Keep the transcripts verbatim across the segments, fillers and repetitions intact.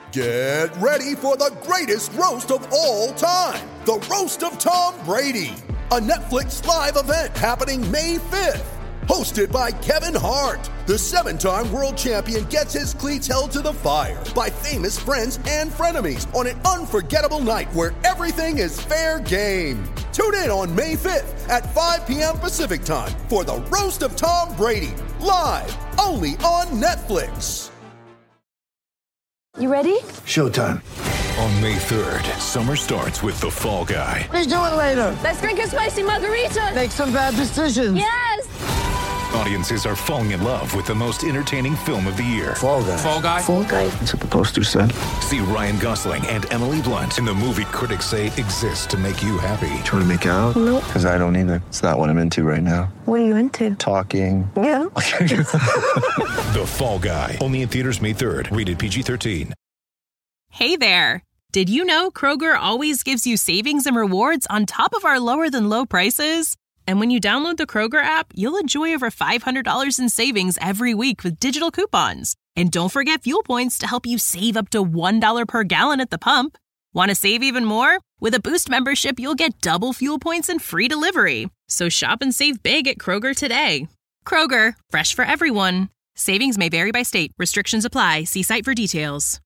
Get ready for the greatest roast of all time, the Roast of Tom Brady, a Netflix live event happening May fifth. Hosted by Kevin Hart, the seven-time world champion gets his cleats held to the fire by famous friends and frenemies on an unforgettable night where everything is fair game. Tune in on May fifth at five p.m. Pacific time for the Roast of Tom Brady, live only on Netflix. You ready? Showtime. On May third, summer starts with The Fall Guy. Let's do it later. Let's drink a spicy margarita. Make some bad decisions. Yes! Audiences are falling in love with the most entertaining film of the year. Fall Guy. Fall Guy? Fall Guy. That's what the poster said. See Ryan Gosling and Emily Blunt in the movie critics say exists to make you happy. Trying to make it out? Nope. Because I don't either. It's not what I'm into right now. What are you into? Talking. Yeah. The Fall Guy. Only in theaters May third. Rated P G thirteen. Hey there. Did you know Kroger always gives you savings and rewards on top of our lower than low prices? And when you download the Kroger app, you'll enjoy over five hundred dollars in savings every week with digital coupons. And don't forget fuel points to help you save up to one dollar per gallon at the pump. Want to save even more? With a Boost membership, you'll get double fuel points and free delivery. So shop and save big at Kroger today. Kroger, fresh for everyone. Savings may vary by state. Restrictions apply. See site for details.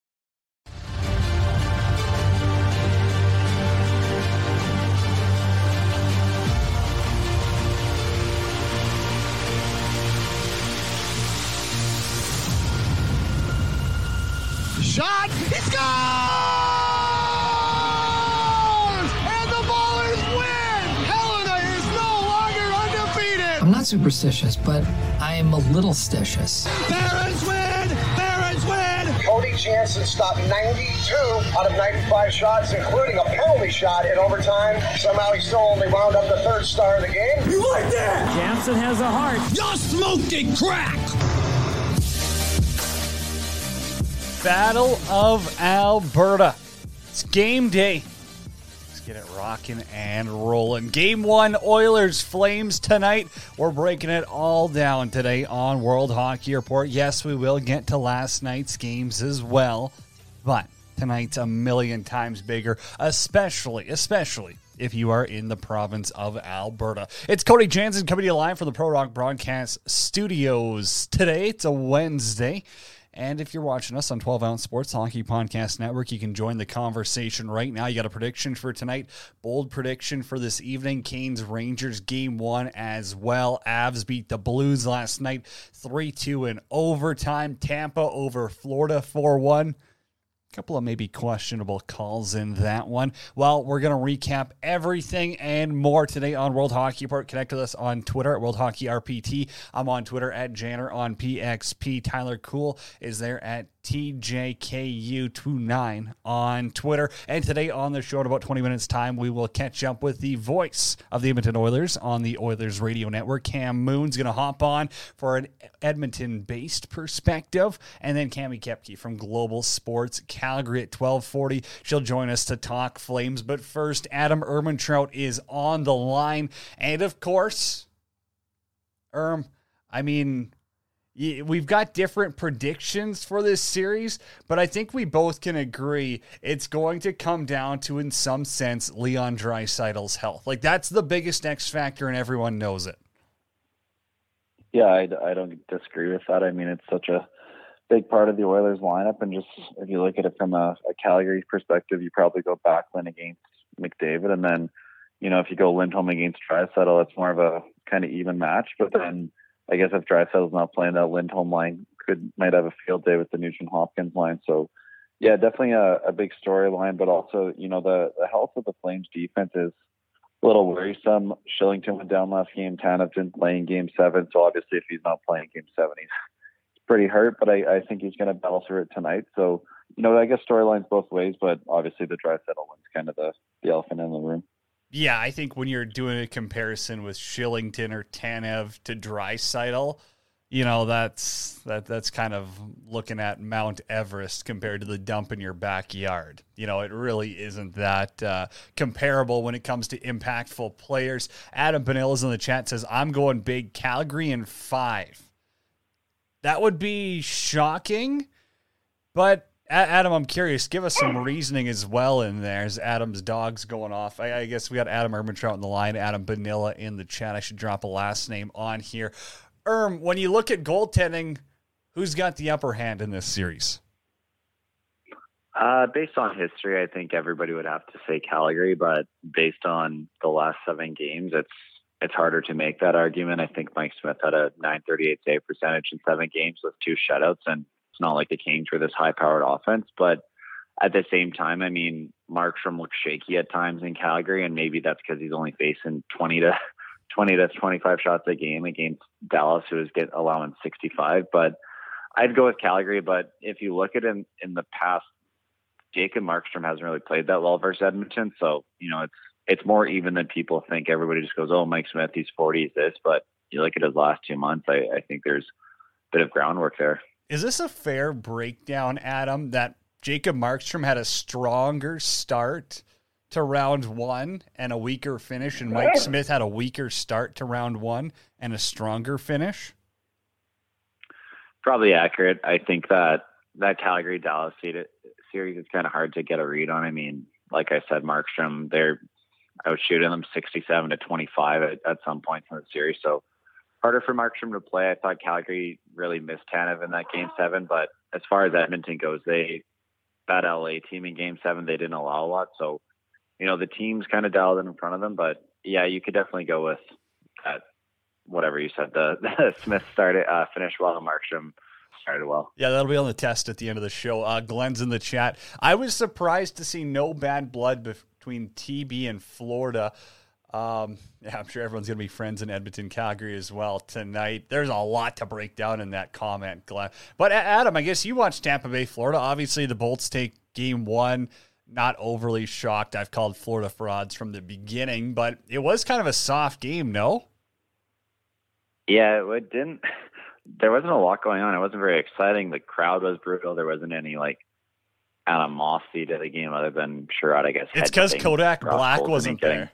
Shot, it's gone! And the Ballers win! Helena is no longer undefeated! I'm not superstitious, but I am a little stitious. Barons win! Barons win! Cody Jansen stopped ninety-two out of ninety-five shots, including a penalty shot in overtime. Somehow he still only wound up the third star of the game. You like that? Jansen has a heart. You're smoking crack! Battle of Alberta. It's game day. Let's get it rocking and rolling. Game one, Oilers Flames tonight. We're breaking it all down today on World Hockey Report. Yes, we will get to last night's games as well, but tonight's a million times bigger, especially, especially if you are in the province of Alberta. It's Cody Jansen coming to you live from the Pro Rock Broadcast Studios. Today, it's a Wednesday. And if you're watching us on twelve ounce Sports Hockey Podcast Network, you can join the conversation right now. You got a prediction for tonight, bold prediction for this evening, Canes Rangers game one as well. Avs beat the Blues last night, three two in overtime. Tampa over Florida four one. Couple of maybe questionable calls in that one. Well, we're going to recap everything and more today on World Hockey Report. Connect with us on Twitter at World Hockey R P T. I'm on Twitter at Janner on P X P. Tyler Cool is there at T J K U twenty-nine on Twitter. And today on the show in about twenty minutes time, we will catch up with the voice of the Edmonton Oilers on the Oilers Radio Network. Cam Moon's going to hop on for an Edmonton-based perspective. And then Cami Kepke from Global Sports Calgary at twelve forty. She'll join us to talk Flames. But first, Adam Ermintrout is on the line. And of course, Erm, I mean, we've got different predictions for this series, but I think we both can agree it's going to come down to, in some sense, Leon Draisaitl's health. Like, that's the biggest X factor, and everyone knows it. Yeah, I, I don't disagree with that. I mean, it's such a big part of the Oilers lineup, and just if you look at it from a, a Calgary perspective, you probably go Backlund against McDavid, and then, you know, if you go Lindholm against Draisaitl, it's more of a kind of even match, but then I guess if Draisaitl's not playing, that Lindholm line could might have a field day with the Nugent Hopkins line. So, yeah, definitely a, a big storyline. But also, you know, the, the health of the Flames defense is a little worrisome. Shillington went down last game. Tanev didn't play in Game Seven. So obviously, if he's not playing Game Seven, he's pretty hurt. But I, I think he's going to battle through it tonight. So, you know, I guess storylines both ways. But obviously, the Draisaitl one's kind of the, the elephant in the room. Yeah, I think when you're doing a comparison with Shillington or Tanev to Draisaitl, you know, that's that that's kind of looking at Mount Everest compared to the dump in your backyard. You know, it really isn't that uh, comparable when it comes to impactful players. Adam Panilla's in the chat says, I'm going big Calgary in five. That would be shocking, but Adam, I'm curious. Give us some reasoning as well in there as Adam's dog's going off. I, I guess we got Adam Ermentrout on the line, Adam Benilla in the chat. I should drop a last name on here. Erm, when you look at goaltending, who's got the upper hand in this series? Uh, based on history, I think everybody would have to say Calgary, but based on the last seven games, it's it's harder to make that argument. I think Mike Smith had a nine thirty-eight save percentage in seven games with two shutouts, and it's not like the Kings were this high-powered offense. But at the same time, I mean, Markstrom looks shaky at times in Calgary, and maybe that's because he's only facing twenty to twenty-five shots a game against Dallas, who is get allowing sixty-five. But I'd go with Calgary. But if you look at it in, in the past, Jacob Markstrom hasn't really played that well versus Edmonton. So, you know, it's it's more even than people think. Everybody just goes, oh, Mike Smith, he's forty, he's this. But you look at his last two months, I, I think there's a bit of groundwork there. Is this a fair breakdown, Adam, that Jacob Markstrom had a stronger start to round one and a weaker finish, and Mike Smith had a weaker start to round one and a stronger finish? Probably accurate. I think that that Calgary-Dallas series is kind of hard to get a read on. I mean, like I said, Markstrom, they're outshooting them sixty-seven to twenty-five at, at some points in the series. So harder for Markstrom to play. I thought Calgary really missed Tanev in that game seven, but as far as Edmonton goes, they, that L A team in game seven, they didn't allow a lot. So, you know, the team's kind of dialed in front of them, but yeah, you could definitely go with that. Whatever you said, the, the Smith started, uh, finished well, and Markstrom started well. Yeah, that'll be on the test at the end of the show. Uh, Glenn's in the chat. I was surprised to see no bad blood between T B and Florida. Um, yeah, I'm sure everyone's going to be friends in Edmonton, Calgary as well tonight. There's a lot to break down in that comment, Glenn. But Adam, I guess you watched Tampa Bay, Florida. Obviously, the Bolts take game one. Not overly shocked. I've called Florida frauds from the beginning, but it was kind of a soft game, no? Yeah, it didn't. There wasn't a lot going on. It wasn't very exciting. The crowd was brutal. There wasn't any like animosity to the game other than Sherrod, I guess. It's because Kodak Black wasn't there.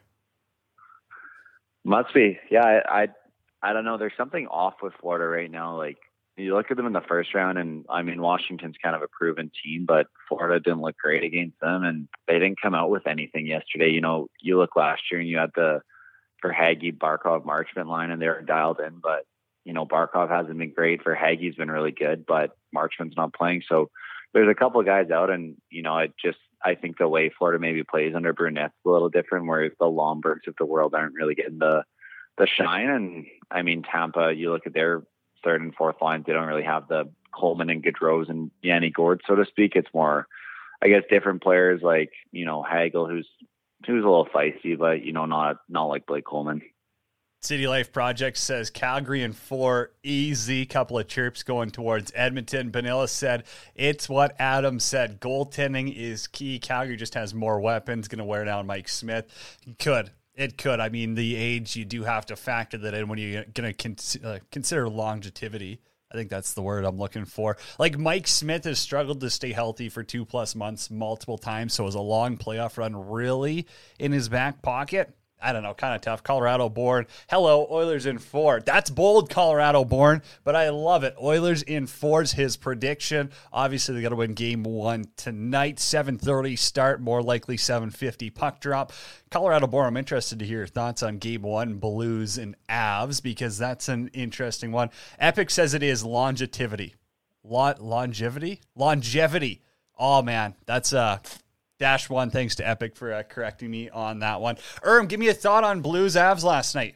Must be. Yeah, I, I I don't know. There's something off with Florida right now. Like, you look at them in the first round, and I mean, Washington's kind of a proven team, but Florida didn't look great against them, and they didn't come out with anything yesterday. You know, you look last year, and you had the for Hagee, Barkov, Marchment line, and they're dialed in, but you know, Barkov hasn't been great. For Hagee's been really good, but Marchment's not playing. So there's a couple of guys out, and you know, it just I think the way Florida maybe plays under Burnett's a little different, where the Lombergs of the world aren't really getting the the shine. And I mean, Tampa, you look at their third and fourth lines, they don't really have the Coleman and Gaudreau and Yanni Gourde, so to speak. It's more, I guess, different players like, you know, Hagel, who's who's a little feisty, but you know, not not like Blake Coleman. City Life Project says Calgary in four, easy. Couple of chirps going towards Edmonton. Benilla said it's what Adam said. Goaltending is key. Calgary just has more weapons. Going to wear down Mike Smith. Could. It could. I mean, the age, you do have to factor that in when you're going to con- uh, consider longevity. I think that's the word I'm looking for. Like, Mike Smith has struggled to stay healthy for two plus months multiple times. So is a long playoff run really in his back pocket? I don't know, kind of tough. Colorado born. Hello, Oilers in four. That's bold, Colorado born, but I love it. Oilers in four's his prediction. Obviously, they got to win game one tonight. seven thirty start, more likely seven fifty puck drop. Colorado born, I'm interested to hear your thoughts on game one, Blues and Avs, because that's an interesting one. Epic says it is longevity. Lo- longevity? Longevity. Oh, man, that's a... Uh, Dash one, thanks to Epic for uh, correcting me on that one. Erm, give me a thought on Blues Avs last night.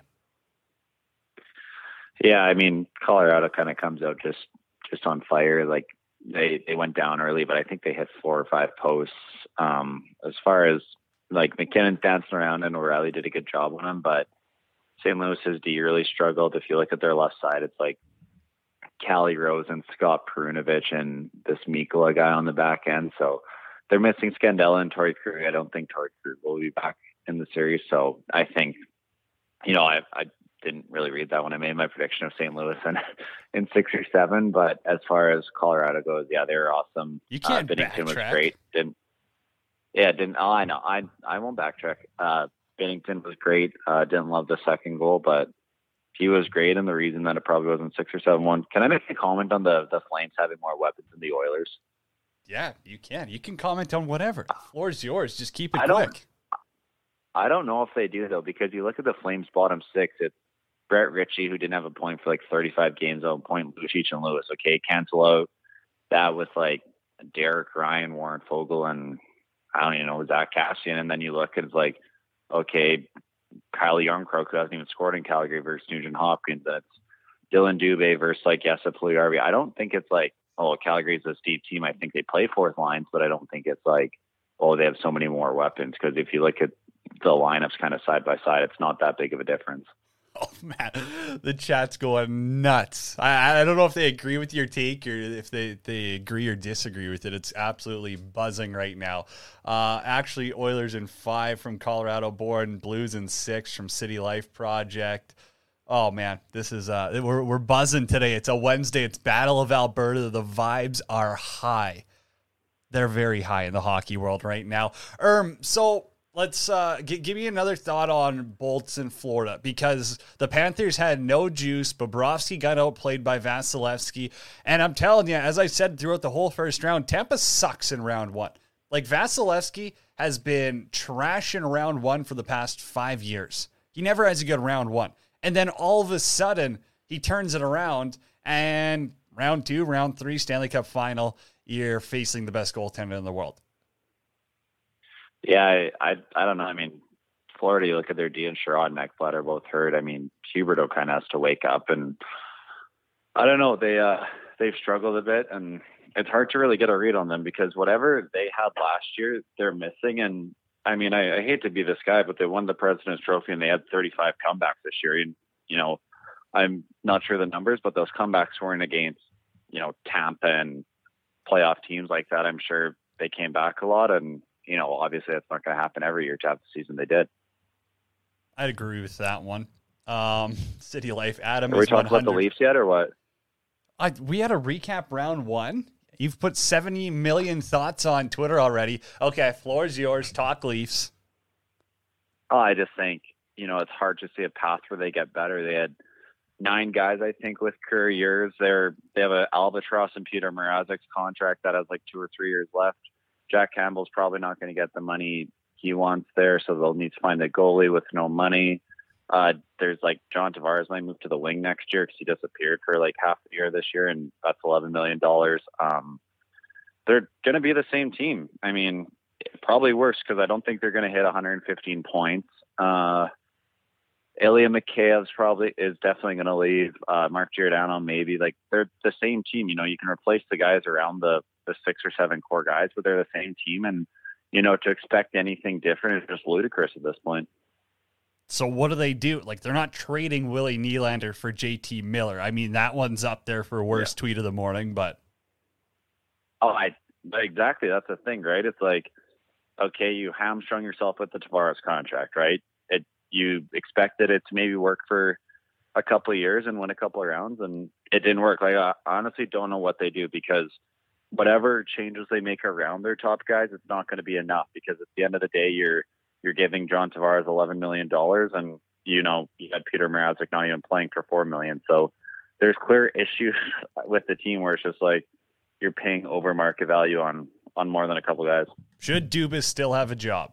Yeah, I mean, Colorado kind of comes out just just on fire. Like, they, they went down early, but I think they hit four or five posts. Um, as far as, like, McKinnon's dancing around and O'Reilly did a good job on him, but Saint Louis's D really struggled. If you look at their left side, it's like Callie Rose and Scott Perunovich and this Mikkola guy on the back end. So they're missing Scandella and Torrey Krug. I don't think Torrey Krug will be back in the series. So I think, you know, I I didn't really read that when I made my prediction of Saint Louis in, in six or seven. But as far as Colorado goes, yeah, they were awesome. You can't uh, Binnington backtrack. was great. Didn't, yeah, didn't. Oh, I know. I I won't backtrack. Uh, Binnington was great. Uh, didn't love the second goal, but he was great. And the reason that it probably wasn't six or seven one. Can I make a comment on the the Flames having more weapons than the Oilers? Yeah, you can. You can comment on whatever. The floor's yours. Just keep it I quick. Don't, I don't know if they do, though, because you look at the Flames' bottom six, it's Brett Ritchie, who didn't have a point for like thirty-five games, on point, Lucic and Lewis. Okay, cancel out that with like Derek Ryan, Warren Fogle, and I don't even know, Zach Cassian. And then you look at it's like, okay, Kyle Yarncroke, who hasn't even scored in Calgary, versus Nugent Hopkins. That's Dylan Dubé versus like Jesse Puljujarvi. I don't think it's like, oh, Calgary's a deep team. I think they play fourth lines, but I don't think it's like, oh, they have so many more weapons. Because if you look at the lineups kind of side by side, it's not that big of a difference. Oh, man, the chat's going nuts. I, I don't know if they agree with your take or if they, they agree or disagree with it. It's absolutely buzzing right now. Uh, actually, Oilers in five from Colorado born, Blues in six from City Life Project. Oh, man, this is uh, we're we're buzzing today. It's a Wednesday. It's Battle of Alberta. The vibes are high. They're very high in the hockey world right now. Um, so... Let's uh, g- give me another thought on Bolts in Florida, because the Panthers had no juice. Bobrovsky got outplayed by Vasilevsky. And I'm telling you, as I said throughout the whole first round, Tampa sucks in round one. Like, Vasilevsky has been trash in round one for the past five years. He never has a good round one. And then all of a sudden, he turns it around, and round two, round three, Stanley Cup final, you're facing the best goaltender in the world. Yeah, I, I I don't know. I mean, Florida, you look at their D and Sherrod and Ekblad are both hurt. I mean, Huberdeau kind of has to wake up, and I don't know. They uh they've struggled a bit, and it's hard to really get a read on them because whatever they had last year, they're missing. And I mean, I, I hate to be this guy, but they won the President's Trophy and they had thirty-five comebacks this year. And you know, I'm not sure the numbers, but those comebacks weren't against you know Tampa and playoff teams like that. I'm sure they came back a lot, and you know, obviously that's not going to happen every year to have the season they did. I'd agree with that one. Um, City Life, Adam. Are we talking about the Leafs yet or what? I, we had a recap round one. You've put seventy million thoughts on Twitter already. Okay, floor's yours. Talk Leafs. Oh, I just think, you know, it's hard to see a path where they get better. They had nine guys, I think, with career years. They're, they have an albatross in Peter Mrazek's contract that has like two or three years left. Jack Campbell's probably not going to get the money he wants there, so they'll need to find a goalie with no money. Uh, there's like John Tavares might move to the wing next year because he disappeared for like half the year this year, and that's eleven million dollars. Um, they're going to be the same team. I mean, probably worse because I don't think they're going to hit one hundred fifteen points. Uh, Ilya Mikheyev's probably is definitely going to leave. Uh, Mark Giordano maybe. Like they're the same team. You know, you can replace the guys around the the six or seven core guys, but they're the same team. And, you know, to expect anything different is just ludicrous at this point. So what do they do? Like, they're not trading Willie Nylander for J T Miller. I mean, that one's up there for worst yeah. tweet of the morning, but. Oh, I exactly. That's the thing, right? It's like, okay, you hamstrung yourself with the Tavares contract, right? It, you expected it to maybe work for a couple of years and win a couple of rounds, and it didn't work. Like, I honestly don't know what they do because whatever changes they make around their top guys, it's not going to be enough because at the end of the day, you're you're giving John Tavares eleven million dollars, and you know you had Peter Mrazek not even playing for four million dollars. So there's clear issues with the team where it's just like you're paying over market value on on more than a couple guys. Should Dubas still have a job?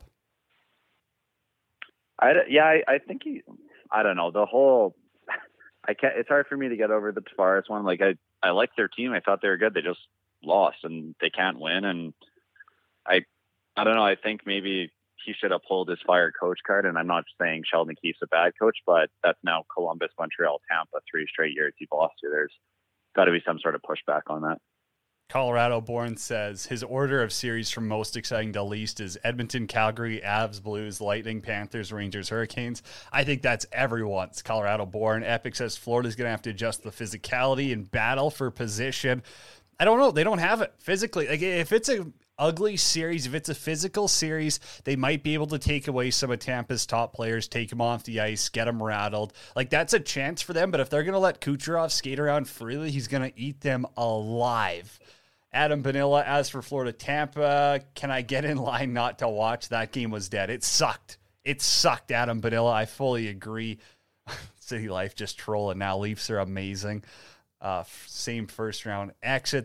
I yeah, I, I think he. I don't know the whole. I can't. It's hard for me to get over the Tavares one. Like I, I like their team. I thought they were good. They just lost and they can't win. And I, I don't know. I think maybe he should uphold his fired coach card. And I'm not saying Sheldon Keefe's a bad coach, but that's now Columbus, Montreal, Tampa, three straight years you've lost to. There's got to be some sort of pushback on that. Colorado Born says his order of series from most exciting to least is Edmonton, Calgary, Avs, Blues, Lightning, Panthers, Rangers, Hurricanes. I think that's everyone's. Colorado Born. Epic says Florida's going to have to adjust the physicality and battle for position. I don't know. They don't have it physically. Like if it's a ugly series, if it's a physical series, they might be able to take away some of Tampa's top players, take them off the ice, get them rattled. Like that's a chance for them. But if they're going to let Kucherov skate around freely, he's going to eat them alive. Adam Bonilla, as for Florida Tampa, can I get in line not to watch? That game was dead. It sucked. It sucked, Adam Bonilla. I fully agree. City Life just trolling now. Leafs are amazing. Uh, same first round exit.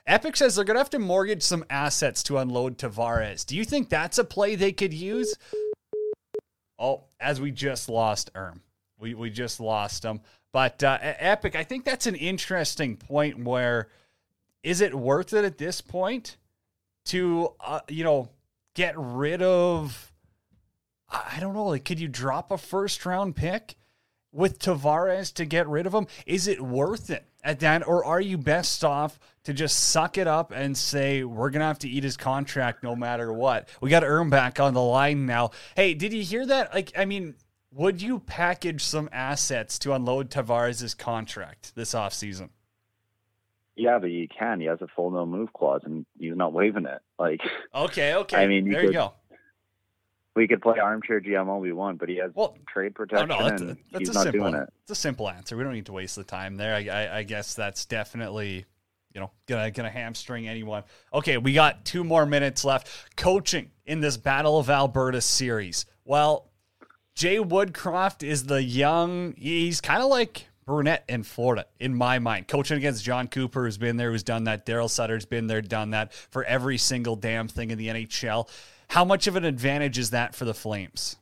Epic says they're going to have to mortgage some assets to unload Tavares. Do you think that's a play they could use? Oh, as we just lost Erm. We we just lost him. But uh, Epic, I think that's an interesting point where is it worth it at this point to, uh, you know, get rid of, I don't know, like, could you drop a first round pick with Tavares to get rid of him? Is it worth it at that? Or are you best off to just suck it up and say, we're going to have to eat his contract no matter what? We got Erm back on the line now. Hey, did you hear that? Like, I mean, would you package some assets to unload Tavares' contract this offseason? Yeah, but you can. He has a full no move clause, and he's not waiving it. Like, okay, okay. I mean, you there could, you go. We could play armchair G M all we want, but he has well, trade protection, no, no, that's, and that's he's a not simple, doing it. It's a simple answer. We don't need to waste the time there. I, I, I guess that's definitely, you know, gonna gonna hamstring anyone. Okay, we got two more minutes left. Coaching in this Battle of Alberta series. Well, Jay Woodcroft is the young. He's kind of like Brunette in Florida, in my mind. Coaching against John Cooper, who's been there, who's done that. Daryl Sutter's been there, done that for every single damn thing in the N H L. How much of an advantage is that for the Flames?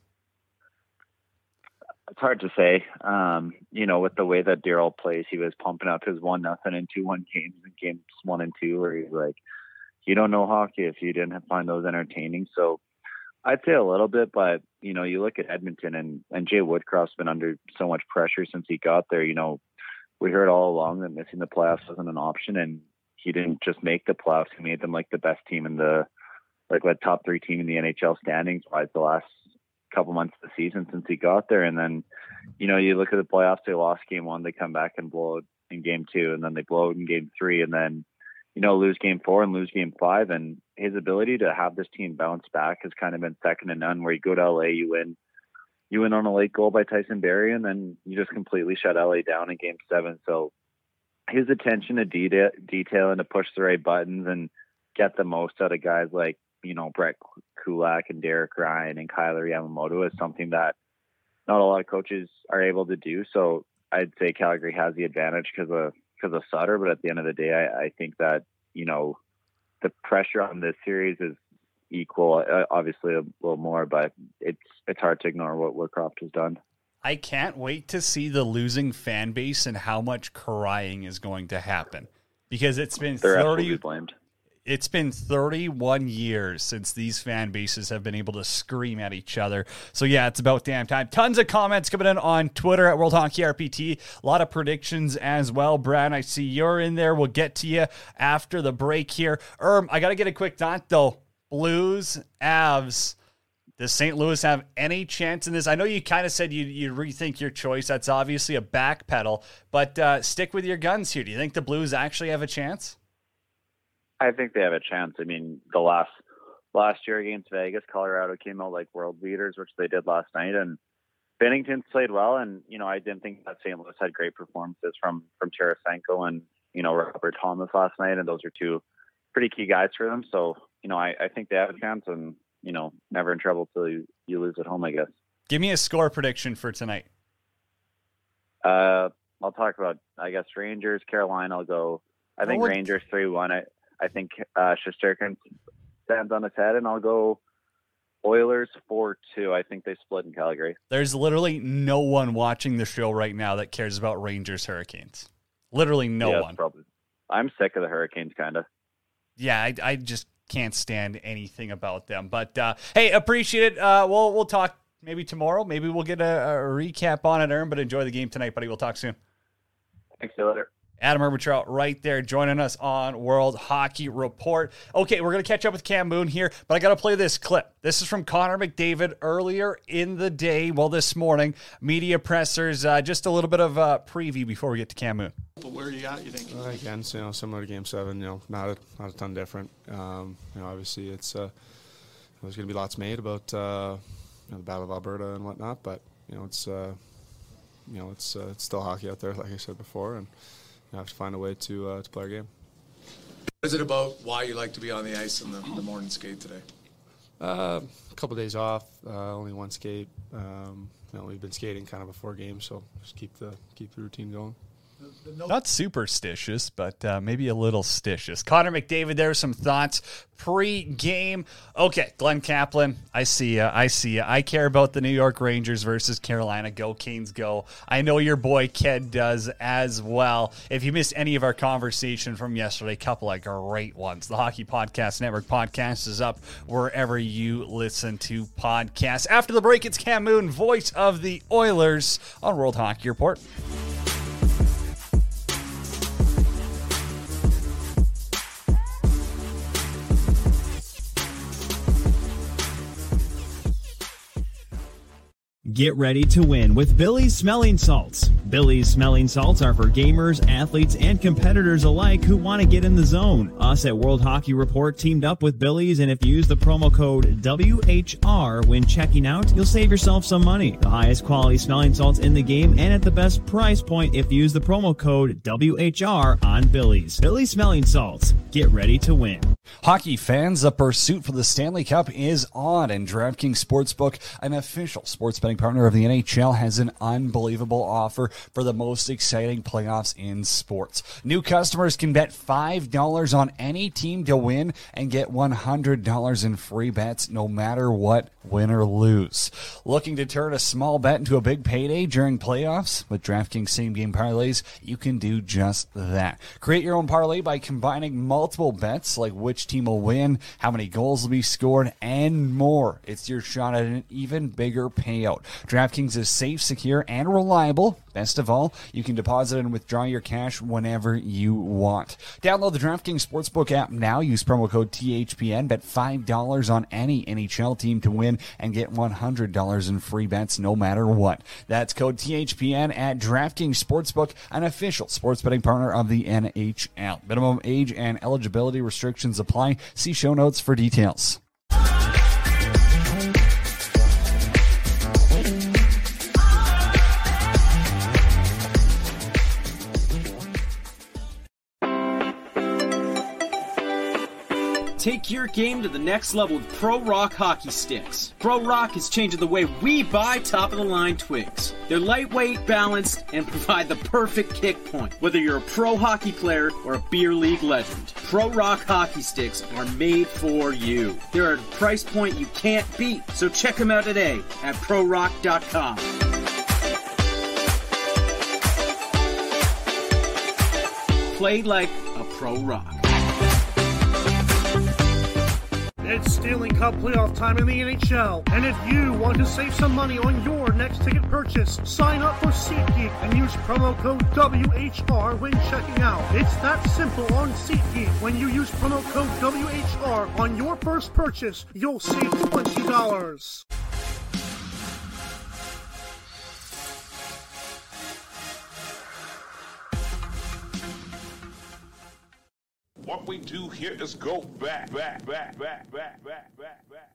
It's hard to say. Um, you know, with the way that Daryl plays, he was pumping up his one nothing and two one games in games one and two, where he's like, you don't know hockey if you didn't find those entertaining. So I'd say a little bit, but you know, you look at Edmonton and, and Jay Woodcroft's been under so much pressure since he got there. You know, we heard all along that missing the playoffs wasn't an option, and he didn't just make the playoffs. He made them like the best team in the, like what top three team in the N H L standings wise the last couple months of the season since he got there. And then, you know, you look at the playoffs, they lost game one, they come back and blow it in game two, and then they blow it in game three, and then, you know, lose game four and lose game five. And his ability to have this team bounce back has kind of been second to none, where you go to L A, you win, you win on a late goal by Tyson Barrie, and then you just completely shut L A down in game seven. So his attention to detail, detail and to push the right buttons and get the most out of guys like, you know, Brett Kulak and Derek Ryan and Kyler Yamamoto is something that not a lot of coaches are able to do. So I'd say Calgary has the advantage because of, because of Sutter. But at the end of the day, I, I think that, you know, the pressure on this series is equal, uh, obviously a little more, but it's, it's hard to ignore what Woodcroft has done. I can't wait to see the losing fan base and how much crying is going to happen, because it's been They're thirty absolutely blamed. It's been thirty-one years since these fan bases have been able to scream at each other. So, yeah, it's about damn time. Tons of comments coming in on Twitter at World Hockey R P T. A lot of predictions as well. Brad, I see you're in there. We'll get to you after the break here. Erm, I got to get a quick thought, though. Blues, Avs. Does Saint Louis have any chance in this? I know you kind of said you you rethink your choice. That's obviously a backpedal. But uh, stick with your guns here. Do you think the Blues actually have a chance? I think they have a chance. I mean, the last last year against Vegas, Colorado came out like world leaders, which they did last night, and Binnington played well. And you know, I didn't think that Saint Louis had great performances from from Tarasenko and you know Robert Thomas last night, and those are two pretty key guys for them. So you know, I, I think they have a chance, and you know, never in trouble till you, you lose at home, I guess. Give me a score prediction for tonight. Uh, I'll talk about I guess Rangers, Carolina. I'll go. I think oh, Rangers three one. I. I think uh, Shesterkin stands on his head, and I'll go Oilers four two. I think they split in Calgary. There's literally no one watching the show right now that cares about Rangers Hurricanes. Literally no yeah, one. Probably. I'm sick of the Hurricanes, kind of. Yeah, I, I just can't stand anything about them. But, uh, hey, appreciate it. Uh, we'll, we'll talk maybe tomorrow. Maybe we'll get a, a recap on it, Aaron, but enjoy the game tonight, buddy. We'll talk soon. Thanks, see you later. Adam Erbentrout right there joining us on World Hockey Report. Okay, we're going to catch up with Cam Moon here, but I got to play this clip. This is from Connor McDavid earlier in the day, well, this morning. Media pressers, uh, just a little bit of a preview before we get to Cam Moon. But where are you at, you think? Uh, again, so, you know, similar to Game seven, you know, not a, not a ton different. Um, you know, obviously it's uh, there's going to be lots made about uh, you know, the Battle of Alberta and whatnot, but, you know, it's, uh, you know, it's, uh, it's still hockey out there, like I said before, and you have to find a way to uh, to play our game. What is it about why you like to be on the ice in the, the morning skate today? Uh, a couple of days off, uh, only one skate. Um, you know, we've been skating kind of before games, so just keep the keep the routine going. Not superstitious, but uh, maybe a little stitious. Connor McDavid, there are some thoughts pre-game. Okay, Glenn Kaplan, I see ya. I see ya. I care about the New York Rangers versus Carolina. Go Canes, go. I know your boy Ked does as well. If you missed any of our conversation from yesterday, a couple of great ones. The Hockey Podcast Network podcast is up wherever you listen to podcasts. After the break, it's Cam Moon, voice of the Oilers on World Hockey Report. Get ready to win with Billy's Smelling Salts. Billy's Smelling Salts are for gamers, athletes, and competitors alike who want to get in the zone. Us at World Hockey Report teamed up with Billy's, and if you use the promo code W H R when checking out, you'll save yourself some money. The highest quality smelling salts in the game and at the best price point if you use the promo code W H R on Billy's. Billy's Smelling Salts. Get ready to win. Hockey fans, the pursuit for the Stanley Cup is on, and DraftKings Sportsbook, an official sports betting partner of the N H L, has an unbelievable offer for the most exciting playoffs in sports. New customers can bet five dollars on any team to win and get one hundred dollars in free bets no matter what, win or lose. Looking to turn a small bet into a big payday during playoffs? With DraftKings same-game parlays, you can do just that. Create your own parlay by combining multiple bets like which team will win, how many goals will be scored, and more. It's your shot at an even bigger payout. DraftKings is safe, secure, and reliable. Best of all, you can deposit and withdraw your cash whenever you want. Download the DraftKings Sportsbook app now. Use promo code T H P N. Bet five dollars on any N H L team to win and get one hundred dollars in free bets no matter what. That's code T H P N at DraftKings Sportsbook, an official sports betting partner of the N H L. Minimum age and eligibility restrictions apply. See show notes for details. Take your game to the next level with Pro Rock hockey sticks. Pro Rock is changing the way we buy top-of-the-line twigs. They're lightweight, balanced, and provide the perfect kick point, whether you're a pro hockey player or a beer league legend. Pro Rock hockey sticks are made for you. They're at a price point you can't beat, so check them out today at pro rock dot com. Play like a Pro Rock. It's Stanley Cup playoff time in the N H L, and if you want to save some money on your next ticket purchase, sign up for SeatGeek and use promo code W H R when checking out. It's that simple on SeatGeek. When you use promo code W H R on your first purchase, you'll save twenty dollars. What we do here is go back, back, back, back, back, back, back, back.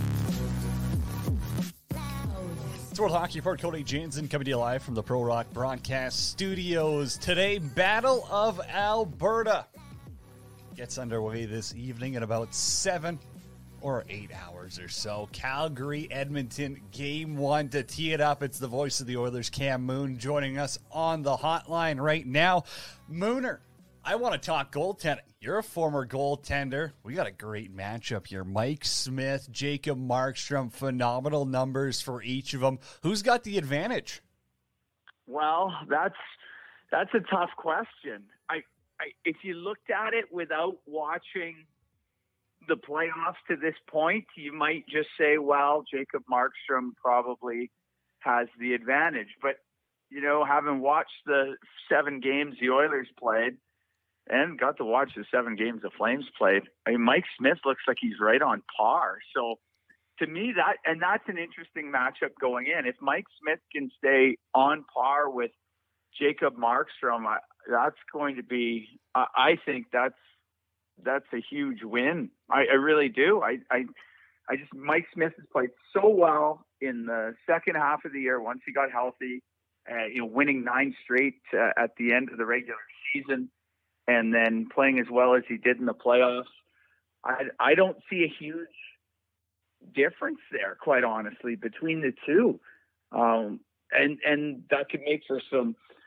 It's World Hockey Report. Cody Jansen coming to you live from the Pro Rock Broadcast Studios. Today, Battle of Alberta gets underway this evening in about seven or eight hours or so. Calgary, Edmonton, game one to tee it up. It's the voice of the Oilers, Cam Moon, joining us on the hotline right now. Mooner, I want to talk goaltending. You're a former goaltender. We got a great matchup here. Mike Smith, Jacob Markstrom, phenomenal numbers for each of them. Who's got the advantage? Well, that's that's a tough question. I, I if you looked at it without watching the playoffs to this point, you might just say, well, Jacob Markstrom probably has the advantage. But, you know, having watched the seven games the Oilers played, and got to watch the seven games the Flames played, I mean, Mike Smith looks like he's right on par. So to me, that, and that's an interesting matchup going in. If Mike Smith can stay on par with Jacob Markstrom, I, that's going to be, I, I think that's, that's a huge win. I, I really do. I, I, I just, Mike Smith has played so well in the second half of the year once he got healthy, uh, you know, winning nine straight uh, at the end of the regular season, and then playing as well as he did in the playoffs. I, I don't see a huge difference there, quite honestly, between the two. Um, and, and that could make for some,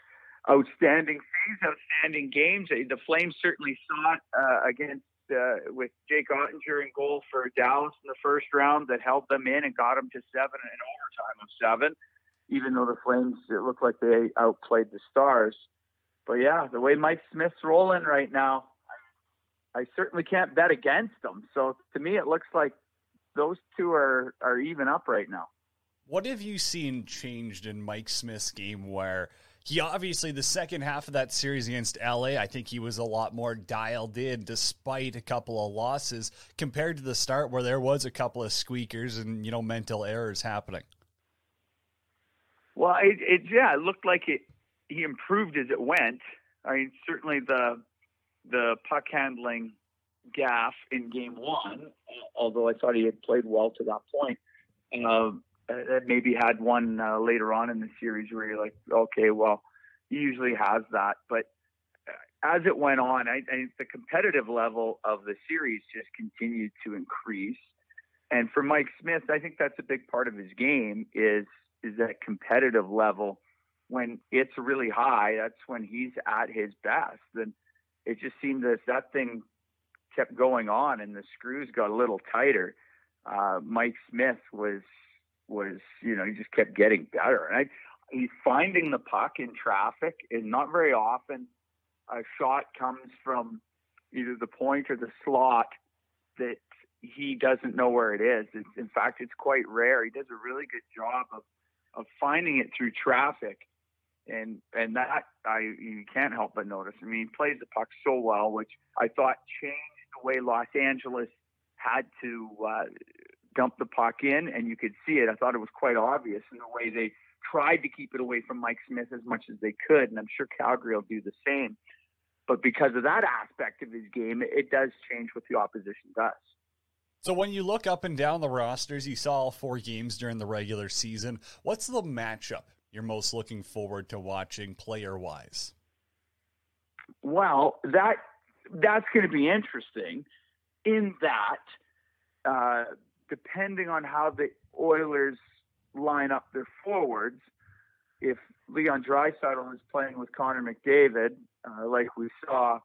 outstanding series, outstanding games. The Flames certainly saw it uh, against uh, with Jake Ottinger in goal for Dallas in the first round that held them in and got them to seven in overtime of seven, even though the Flames, it looked like they outplayed the Stars. But yeah, the way Mike Smith's rolling right now, I, I certainly can't bet against them. So to me, it looks like those two are, are even up right now. What have you seen changed in Mike Smith's game where he obviously, the second half of that series against L A, I think he was a lot more dialed in despite a couple of losses compared to the start where there was a couple of squeakers and, you know, mental errors happening? Well, it, it yeah, it looked like it. He improved as it went. I mean, certainly the the puck handling gaff in game one, although I thought he had played well to that point. Uh, Uh, maybe had one uh, later on in the series where you're like, okay, well, he usually has that. But as it went on, I, I the competitive level of the series just continued to increase. And for Mike Smith, I think that's a big part of his game is is that competitive level. When it's really high, that's when he's at his best. And it just seemed that that thing kept going on and the screws got a little tighter. Uh, Mike Smith was was, you know, he just kept getting better. And I, he's finding the puck in traffic, and not very often a shot comes from either the point or the slot that he doesn't know where it is. It's, in fact, it's quite rare. He does a really good job of, of finding it through traffic. And, and that I, you can't help but notice. I mean, he plays the puck so well, which I thought changed the way Los Angeles had to, uh, dump the puck in, and you could see it. I thought it was quite obvious in the way they tried to keep it away from Mike Smith as much as they could, and I'm sure Calgary will do the same. But because of that aspect of his game, it does change what the opposition does. So when you look up and down the rosters, you saw all four games during the regular season. What's the matchup you're most looking forward to watching player-wise? Well, that that's going to be interesting in that uh, depending on how the Oilers line up their forwards, if Leon Draisaitl is playing with Connor McDavid, uh, like we saw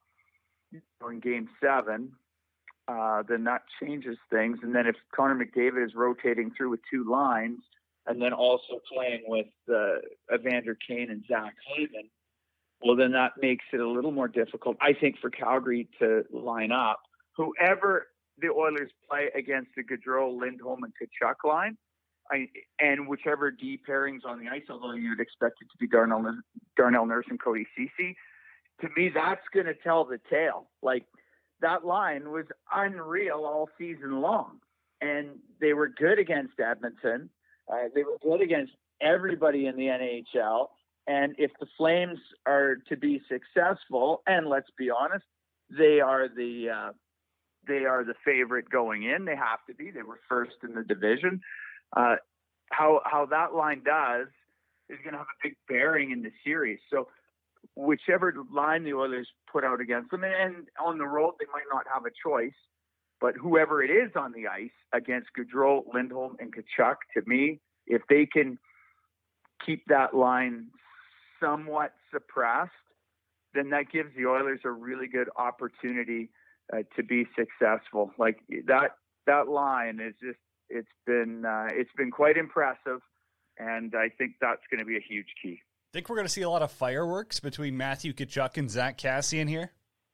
in Game Seven, uh, then that changes things. And then if Connor McDavid is rotating through with two lines, and then also playing with uh, Evander Kane and Zach Haven, well, then that makes it a little more difficult, I think, for Calgary to line up. Whoever the Oilers play against the Gaudreau, Lindholm, and Tkachuk line, I, and whichever D pairings on the ice, although you'd expect it to be Darnell, Darnell Nurse and Cody Ceci, to me, that's going to tell the tale. Like, that line was unreal all season long, and they were good against Edmonton. Uh, they were good against everybody in the N H L, and if the Flames are to be successful, and let's be honest, they are the uh, they are the favorite going in. They have to be. They were first in the division. Uh, how how that line does is going to have a big bearing in the series. So whichever line the Oilers put out against them, and, and on the road they might not have a choice, but whoever it is on the ice against Gaudreau, Lindholm, and Tkachuk, to me, if they can keep that line somewhat suppressed, then that gives the Oilers a really good opportunity uh, to be successful. Like that, that line is just, it's been, uh, it's been quite impressive. And I think that's going to be a huge key. Think we're going to see a lot of fireworks between Matthew Tkachuk and Zach Kassian here?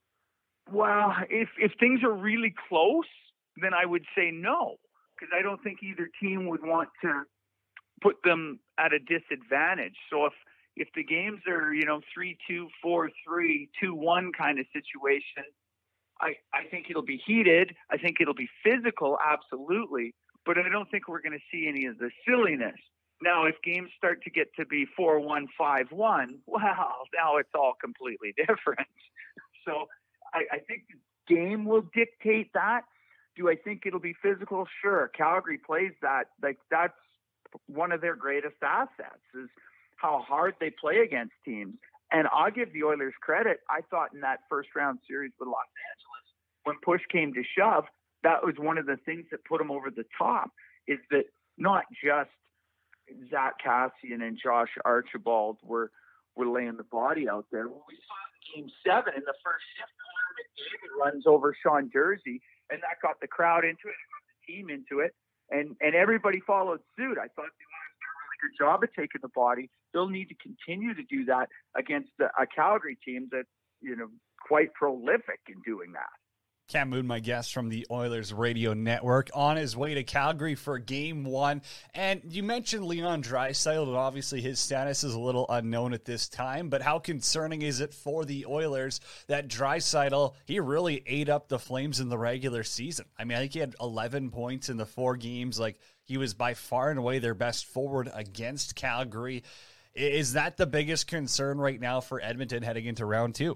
Well, if, if things are really close, then I would say no, because I don't think either team would want to put them at a disadvantage. So if, if the games are, you know, three two, four three, two one kind of situation, I, I think it'll be heated. I think it'll be physical, absolutely. But I don't think we're going to see any of the silliness. Now, if games start to get to be four one, five one, well, now it's all completely different. So I, I think the game will dictate that. Do I think it'll be physical? Sure. Calgary plays that. Like, that's one of their greatest assets is how hard they play against teams. And I'll give the Oilers credit. I thought in that first round series with Los Angeles, when push came to shove, that was one of the things that put them over the top, is that not just Zach Kassian and Josh Archibald were were laying the body out there. When we saw Game Seven in the first shift, Connor McDavid runs over Sean Jersey, and that got the crowd into it, got the team into it, and and everybody followed suit. I thought they wanted to do a really good job of taking the body. They'll need to continue to do that against the, a Calgary team that's, you know, quite prolific in doing that. Cam Moon, my guest from the Oilers Radio Network, on his way to Calgary for Game One. And you mentioned Leon Draisaitl, and obviously his status is a little unknown at this time. But how concerning is it for the Oilers that Draisaitl, he really ate up the Flames in the regular season? I mean, I think he had eleven points in the four games. Like, he was by far and away their best forward against Calgary. Is that the biggest concern right now for Edmonton heading into round two?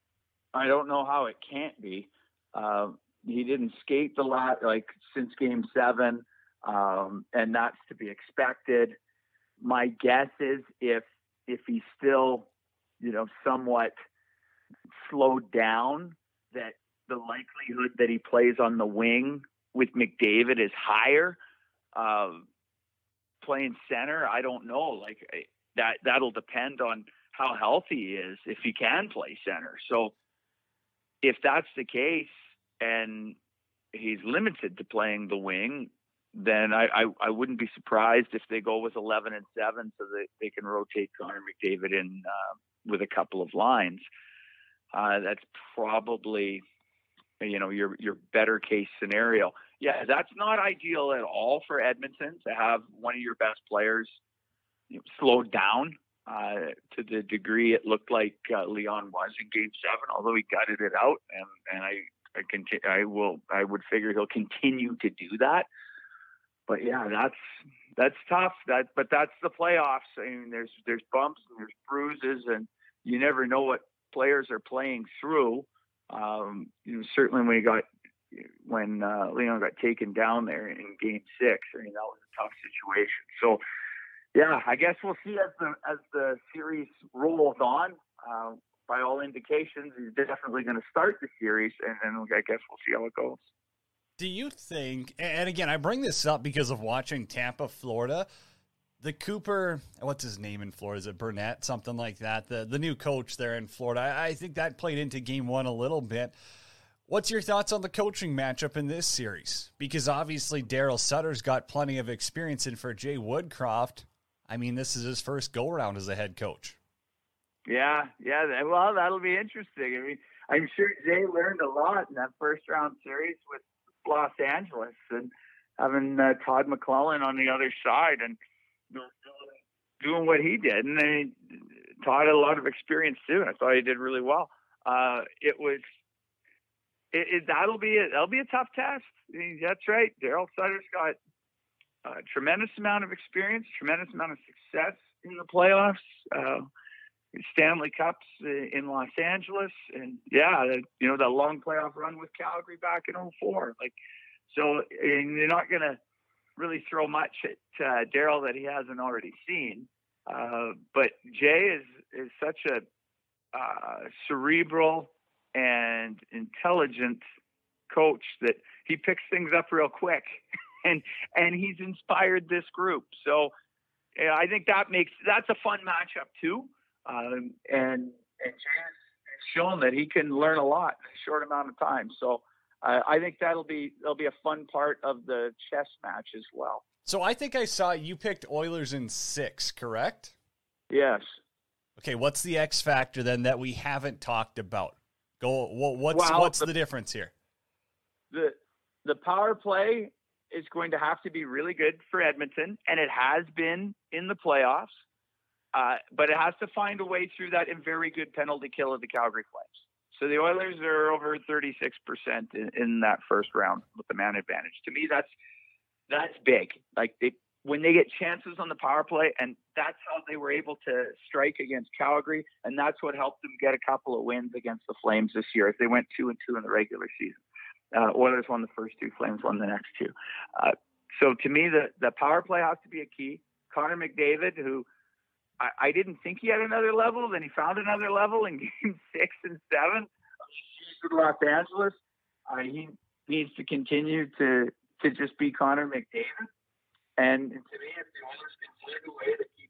I don't know how it can't be. Uh, he didn't skate the lot like since Game Seven, um, and that's to be expected. My guess is if if he's still, you know, somewhat slowed down, that the likelihood that he plays on the wing with McDavid is higher. Uh, playing center, I don't know. Like that, that'll depend on how healthy he is if he can play center. So if that's the case and he's limited to playing the wing, then I, I, I wouldn't be surprised if they go with eleven and seven so that they can rotate Connor McDavid in uh, with a couple of lines. Uh, that's probably, you know, your your better case scenario. Yeah, that's not ideal at all for Edmonton to have one of your best players, you know, slowed down uh, to the degree it looked like uh, Leon was in Game Seven. Although he gutted it out, and and I I, conti- I will I would figure he'll continue to do that. But yeah, that's that's tough. That but that's the playoffs. I mean, there's there's bumps and there's bruises, and you never know what players are playing through. Um, you know, certainly when he got when uh, Leon got taken down there in Game Six, I mean that was a tough situation. So yeah, I guess we'll see as the as the series rolls on. Uh, by all indications, he's definitely going to start the series, and, and I guess we'll see how it goes. Do you think, and again, I bring this up because of watching Tampa, Florida, the Cooper, what's his name in Florida? Is it Burnett? Something like that. The the new coach there in Florida. I, I think that played into Game One a little bit. What's your thoughts on the coaching matchup in this series? Because obviously Daryl Sutter's got plenty of experience, and for Jay Woodcroft, I mean, this is his first go-around as a head coach. Yeah, yeah. Well, that'll be interesting. I mean, I'm sure Jay learned a lot in that first-round series with Los Angeles and having uh, Todd McClellan on the other side and doing what he did. And I mean, Todd had a lot of experience too. And I thought he did really well. Uh, it was, it, it, that'll be a, that'll be a tough test. I mean, that's right. Daryl Sutter's got a tremendous amount of experience, tremendous amount of success in the playoffs, uh, Stanley Cups in Los Angeles, and yeah, you know, that long playoff run with Calgary back in oh four. Like, so and you're not going to really throw much at uh, Daryl that he hasn't already seen. Uh, but Jay is is such a uh, cerebral and intelligent coach that he picks things up real quick, and and he's inspired this group. So yeah, I think that makes that's a fun matchup too. Um, and and Jay has shown that he can learn a lot in a short amount of time. So uh, I think that'll be that'll be a fun part of the chess match as well. So I think I saw you picked Oilers in six, correct? Yes. Okay, what's the X factor then that we haven't talked about? Go. What's well, what's the, the difference here? The the power play is going to have to be really good for Edmonton, and it has been in the playoffs. Uh, but it has to find a way through that very good penalty kill of the Calgary Flames. So the Oilers are over thirty-six percent in, in that first round with the man advantage. To me, that's that's big. Like they when they get chances on the power play, and that's how they were able to strike against Calgary, and that's what helped them get a couple of wins against the Flames this year as they went two and two in the regular season. Uh, Oilers won the first two, Flames won the next two. Uh, so to me, the, the power play has to be a key. Connor McDavid, who I, I didn't think he had another level, then he found another level in game six and seven with Los Angeles. Uh, he needs to continue to to just be Connor McDavid. And to me, if the Oilers can find a way to keep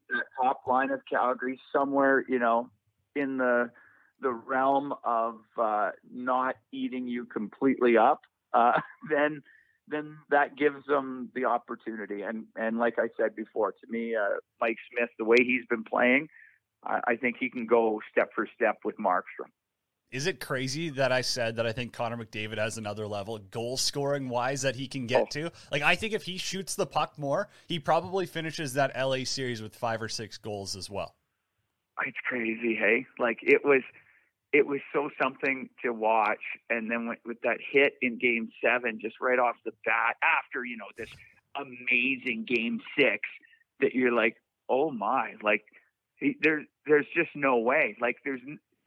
that top line of Calgary somewhere, you know, in the the realm of uh, not eating you completely up, uh, then then that gives them the opportunity. And and like I said before, to me, uh, Mike Smith, the way he's been playing, I, I think he can go step for step with Markstrom. Is it crazy that I said that I think Connor McDavid has another level goal scoring wise that he can get oh. to? Like, I think if he shoots the puck more, he probably finishes that L A series with five or six goals as well. It's crazy, hey? Like, it was it was so something to watch. And then with, with that hit in game seven, just right off the bat, after, you know, this amazing game six, that you're like, oh my, like, he, there, there's just no way. Like, there's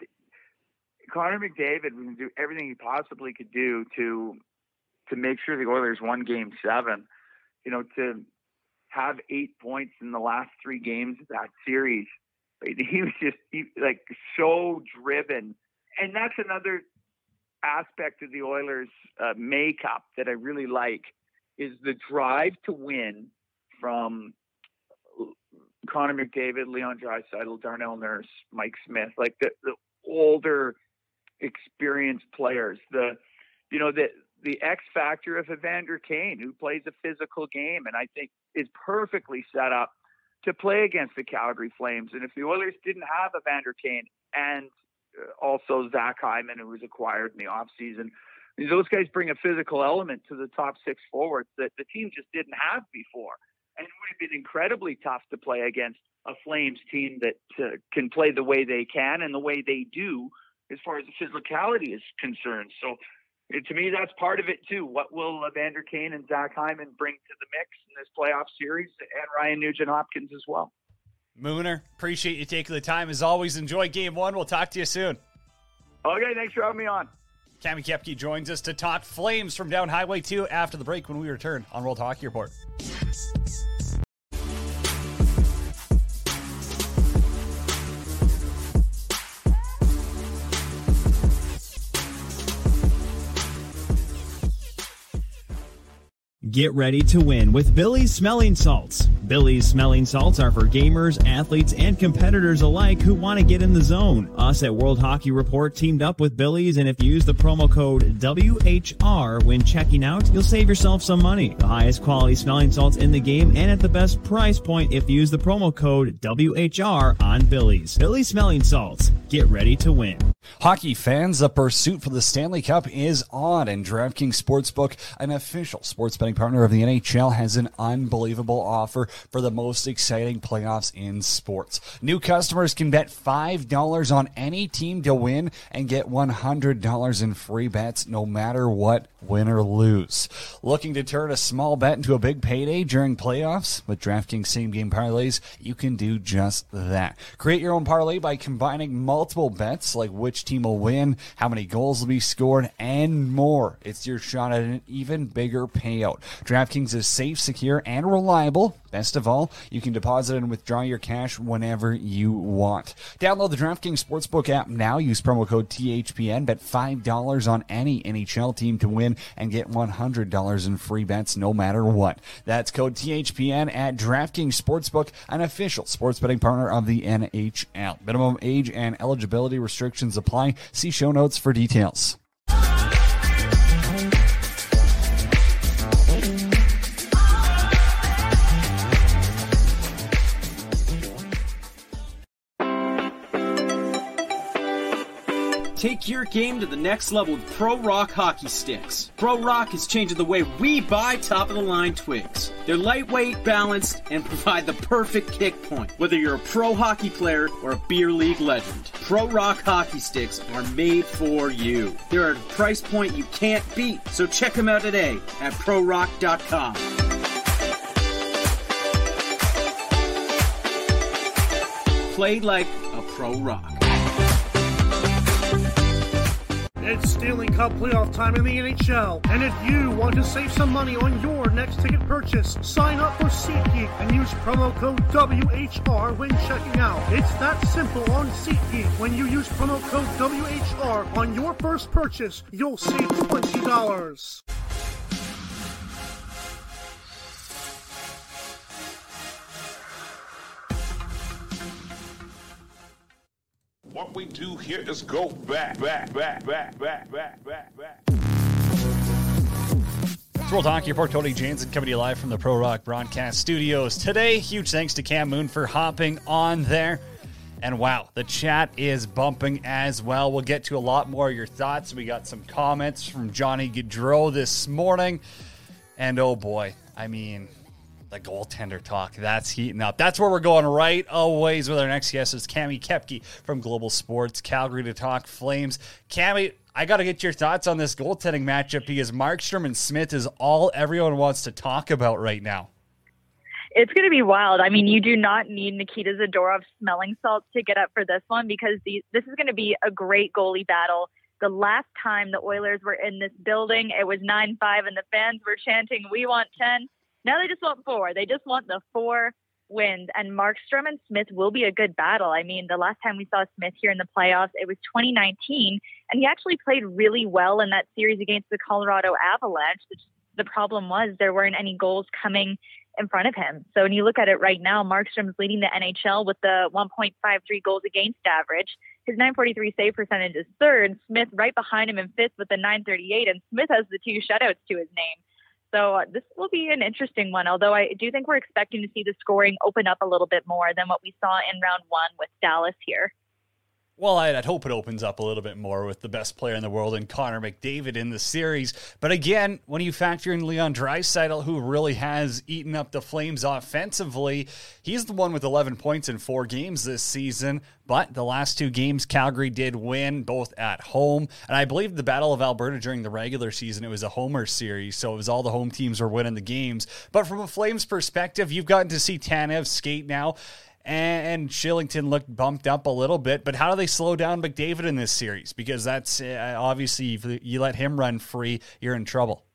Connor McDavid was do everything he possibly could do to to make sure the Oilers won game seven. You know, to have eight points in the last three games of that series. He was just he, like so driven. And that's another aspect of the Oilers uh, makeup that I really like, is the drive to win from Connor McDavid, Leon Draisaitl, Darnell Nurse, Mike Smith, like the, the older experienced players, the, you know, the, the X factor of Evander Kane, who plays a physical game and I think is perfectly set up to play against the Calgary Flames. And if the Oilers didn't have Evander Kane and also Zach Hyman, who was acquired in the offseason, those guys bring a physical element to the top six forwards that the team just didn't have before. And it would have been incredibly tough to play against a Flames team that uh, can play the way they can and the way they do as far as the physicality is concerned. So it, to me, that's part of it too. What will Evander Kane and Zach Hyman bring to the mix in this playoff series, and Ryan Nugent-Hopkins as well? Mooner, appreciate you taking the time. As always, enjoy game one. We'll talk to you soon. Okay, thanks for having me on. Cami Kepke joins us to talk Flames from down Highway two after the break when we return on World Hockey Report. Get ready to win with Billy's Smelling Salts. Billy's Smelling Salts are for gamers, athletes, and competitors alike who want to get in the zone. Us at World Hockey Report teamed up with Billy's, and if you use the promo code W H R when checking out, you'll save yourself some money. The highest quality smelling salts in the game and at the best price point if you use the promo code W H R on Billy's. Billy's Smelling Salts. Get ready to win. Hockey fans, the pursuit for the Stanley Cup is on, and DraftKings Sportsbook, an official sports betting partner of the N H L, has an unbelievable offer for the most exciting playoffs in sports. New customers can bet five dollars on any team to win and get one hundred dollars in free bets no matter what, win or lose. Looking to turn a small bet into a big payday during playoffs? With DraftKings same-game parlays, you can do just that. Create your own parlay by combining multiple bets like which team will win, how many goals will be scored, and more. It's your shot at an even bigger payout. DraftKings is safe, secure, and reliable. Best of all, you can deposit and withdraw your cash whenever you want. Download the DraftKings Sportsbook app now. Use promo code T H P N. Bet five dollars on any N H L team to win and get one hundred dollars in free bets no matter what. That's code T H P N at DraftKings Sportsbook, an official sports betting partner of the N H L. Minimum age and eligibility restrictions apply. See show notes for details. Take your game to the next level with Pro Rock hockey sticks. Pro Rock is changing the way we buy top-of-the-line twigs. They're lightweight, balanced, and provide the perfect kick point, whether you're a pro hockey player or a beer league legend. Pro Rock hockey sticks are made for you. They're at a price point you can't beat, so check them out today at pro rock dot com. Play like a Pro Rock. It's Stanley Cup playoff time in the N H L, and if you want to save some money on your next ticket purchase, sign up for SeatGeek and use promo code W H R when checking out. It's that simple on SeatGeek. When you use promo code W H R on your first purchase, you'll save twenty dollars. What we do here is go back, back, back, back, back, back, back, back. It's World Hockey Report. Tony Jansen coming to you live from the Pro Rock Broadcast Studios today. Huge thanks to Cam Moon for hopping on there. And wow, the chat is bumping as well. We'll get to a lot more of your thoughts. We got some comments from Johnny Gaudreau this morning. And oh boy, I mean, the goaltender talk, that's heating up. That's where we're going right always with our next guest is Cami Kepke from Global Sports Calgary to talk Flames. Cami, I got to get your thoughts on this goaltending matchup because Markstrom and Smith is all everyone wants to talk about right now. It's going to be wild. I mean, you do not need Nikita Zadorov's smelling salts to get up for this one because these, this is going to be a great goalie battle. The last time the Oilers were in this building, it was nine five and the fans were chanting, "We want ten." Now they just want four. They just want the four wins. And Markstrom and Smith will be a good battle. I mean, the last time we saw Smith here in the playoffs, it was twenty nineteen, and he actually played really well in that series against the Colorado Avalanche. The problem was there weren't any goals coming in front of him. So when you look at it right now, Markstrom's leading the N H L with the one point five three goals against average. His nine forty-three save percentage is third. Smith right behind him in fifth with the nine thirty-eight, and Smith has the two shutouts to his name. So uh, this will be an interesting one, although I do think we're expecting to see the scoring open up a little bit more than what we saw in round one with Dallas here. Well, I'd, I'd hope it opens up a little bit more with the best player in the world and Connor McDavid in the series. But again, when you factor in Leon Draisaitl, who really has eaten up the Flames offensively, he's the one with eleven points in four games this season. But the last two games, Calgary did win, both at home. And I believe the Battle of Alberta during the regular season, it was a homer series. So it was all the home teams were winning the games. But from a Flames perspective, you've gotten to see Tanev skate now. And Shillington looked bumped up a little bit, but how do they slow down McDavid in this series? Because that's uh, obviously, if you let him run free, you're in trouble.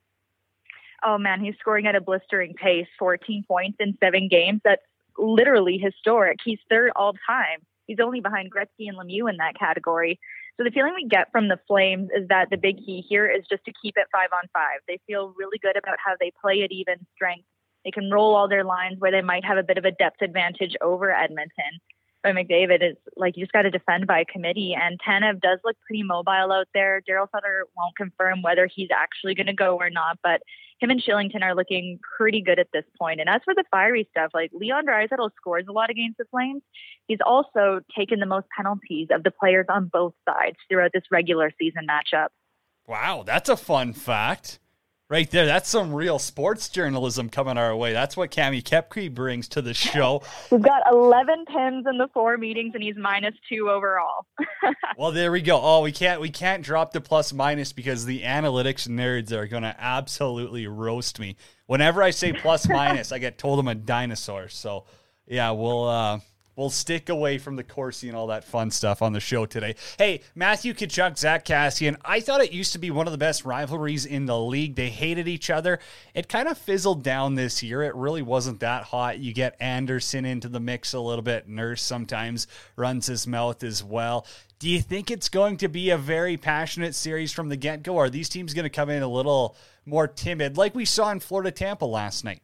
Oh man, he's scoring at a blistering pace, fourteen points in seven games. That's literally historic. He's third all time. He's only behind Gretzky and Lemieux in that category. So the feeling we get from the Flames is that the big key here is just to keep it five on five. They feel really good about how they play at even strength. They can roll all their lines where they might have a bit of a depth advantage over Edmonton. But McDavid is like, you just got to defend by committee. And Tanev does look pretty mobile out there. Daryl Sutter won't confirm whether he's actually going to go or not. But him and Shillington are looking pretty good at this point. And as for the fiery stuff, like Leon Draisaitl scores a lot against the Flames. He's also taken the most penalties of the players on both sides throughout this regular season matchup. Wow, that's a fun fact. Right there, that's some real sports journalism coming our way. That's what Cami Kepke brings to the show. We've got eleven pins in the four meetings, and he's minus two overall. Well, there we go. Oh, we can't we can't drop the plus minus because the analytics nerds are going to absolutely roast me. Whenever I say plus minus, I get told I'm a dinosaur. So, yeah, we'll uh, we'll stick away from the Corsi and all that fun stuff on the show today. Hey, Matthew Tkachuk, Zach Kassian, I thought it used to be one of the best rivalries in the league. They hated each other. It kind of fizzled down this year. It really wasn't that hot. You get Anderson into the mix a little bit. Nurse sometimes runs his mouth as well. Do you think it's going to be a very passionate series from the get-go? Or are these teams going to come in a little more timid like we saw in Florida Tampa last night?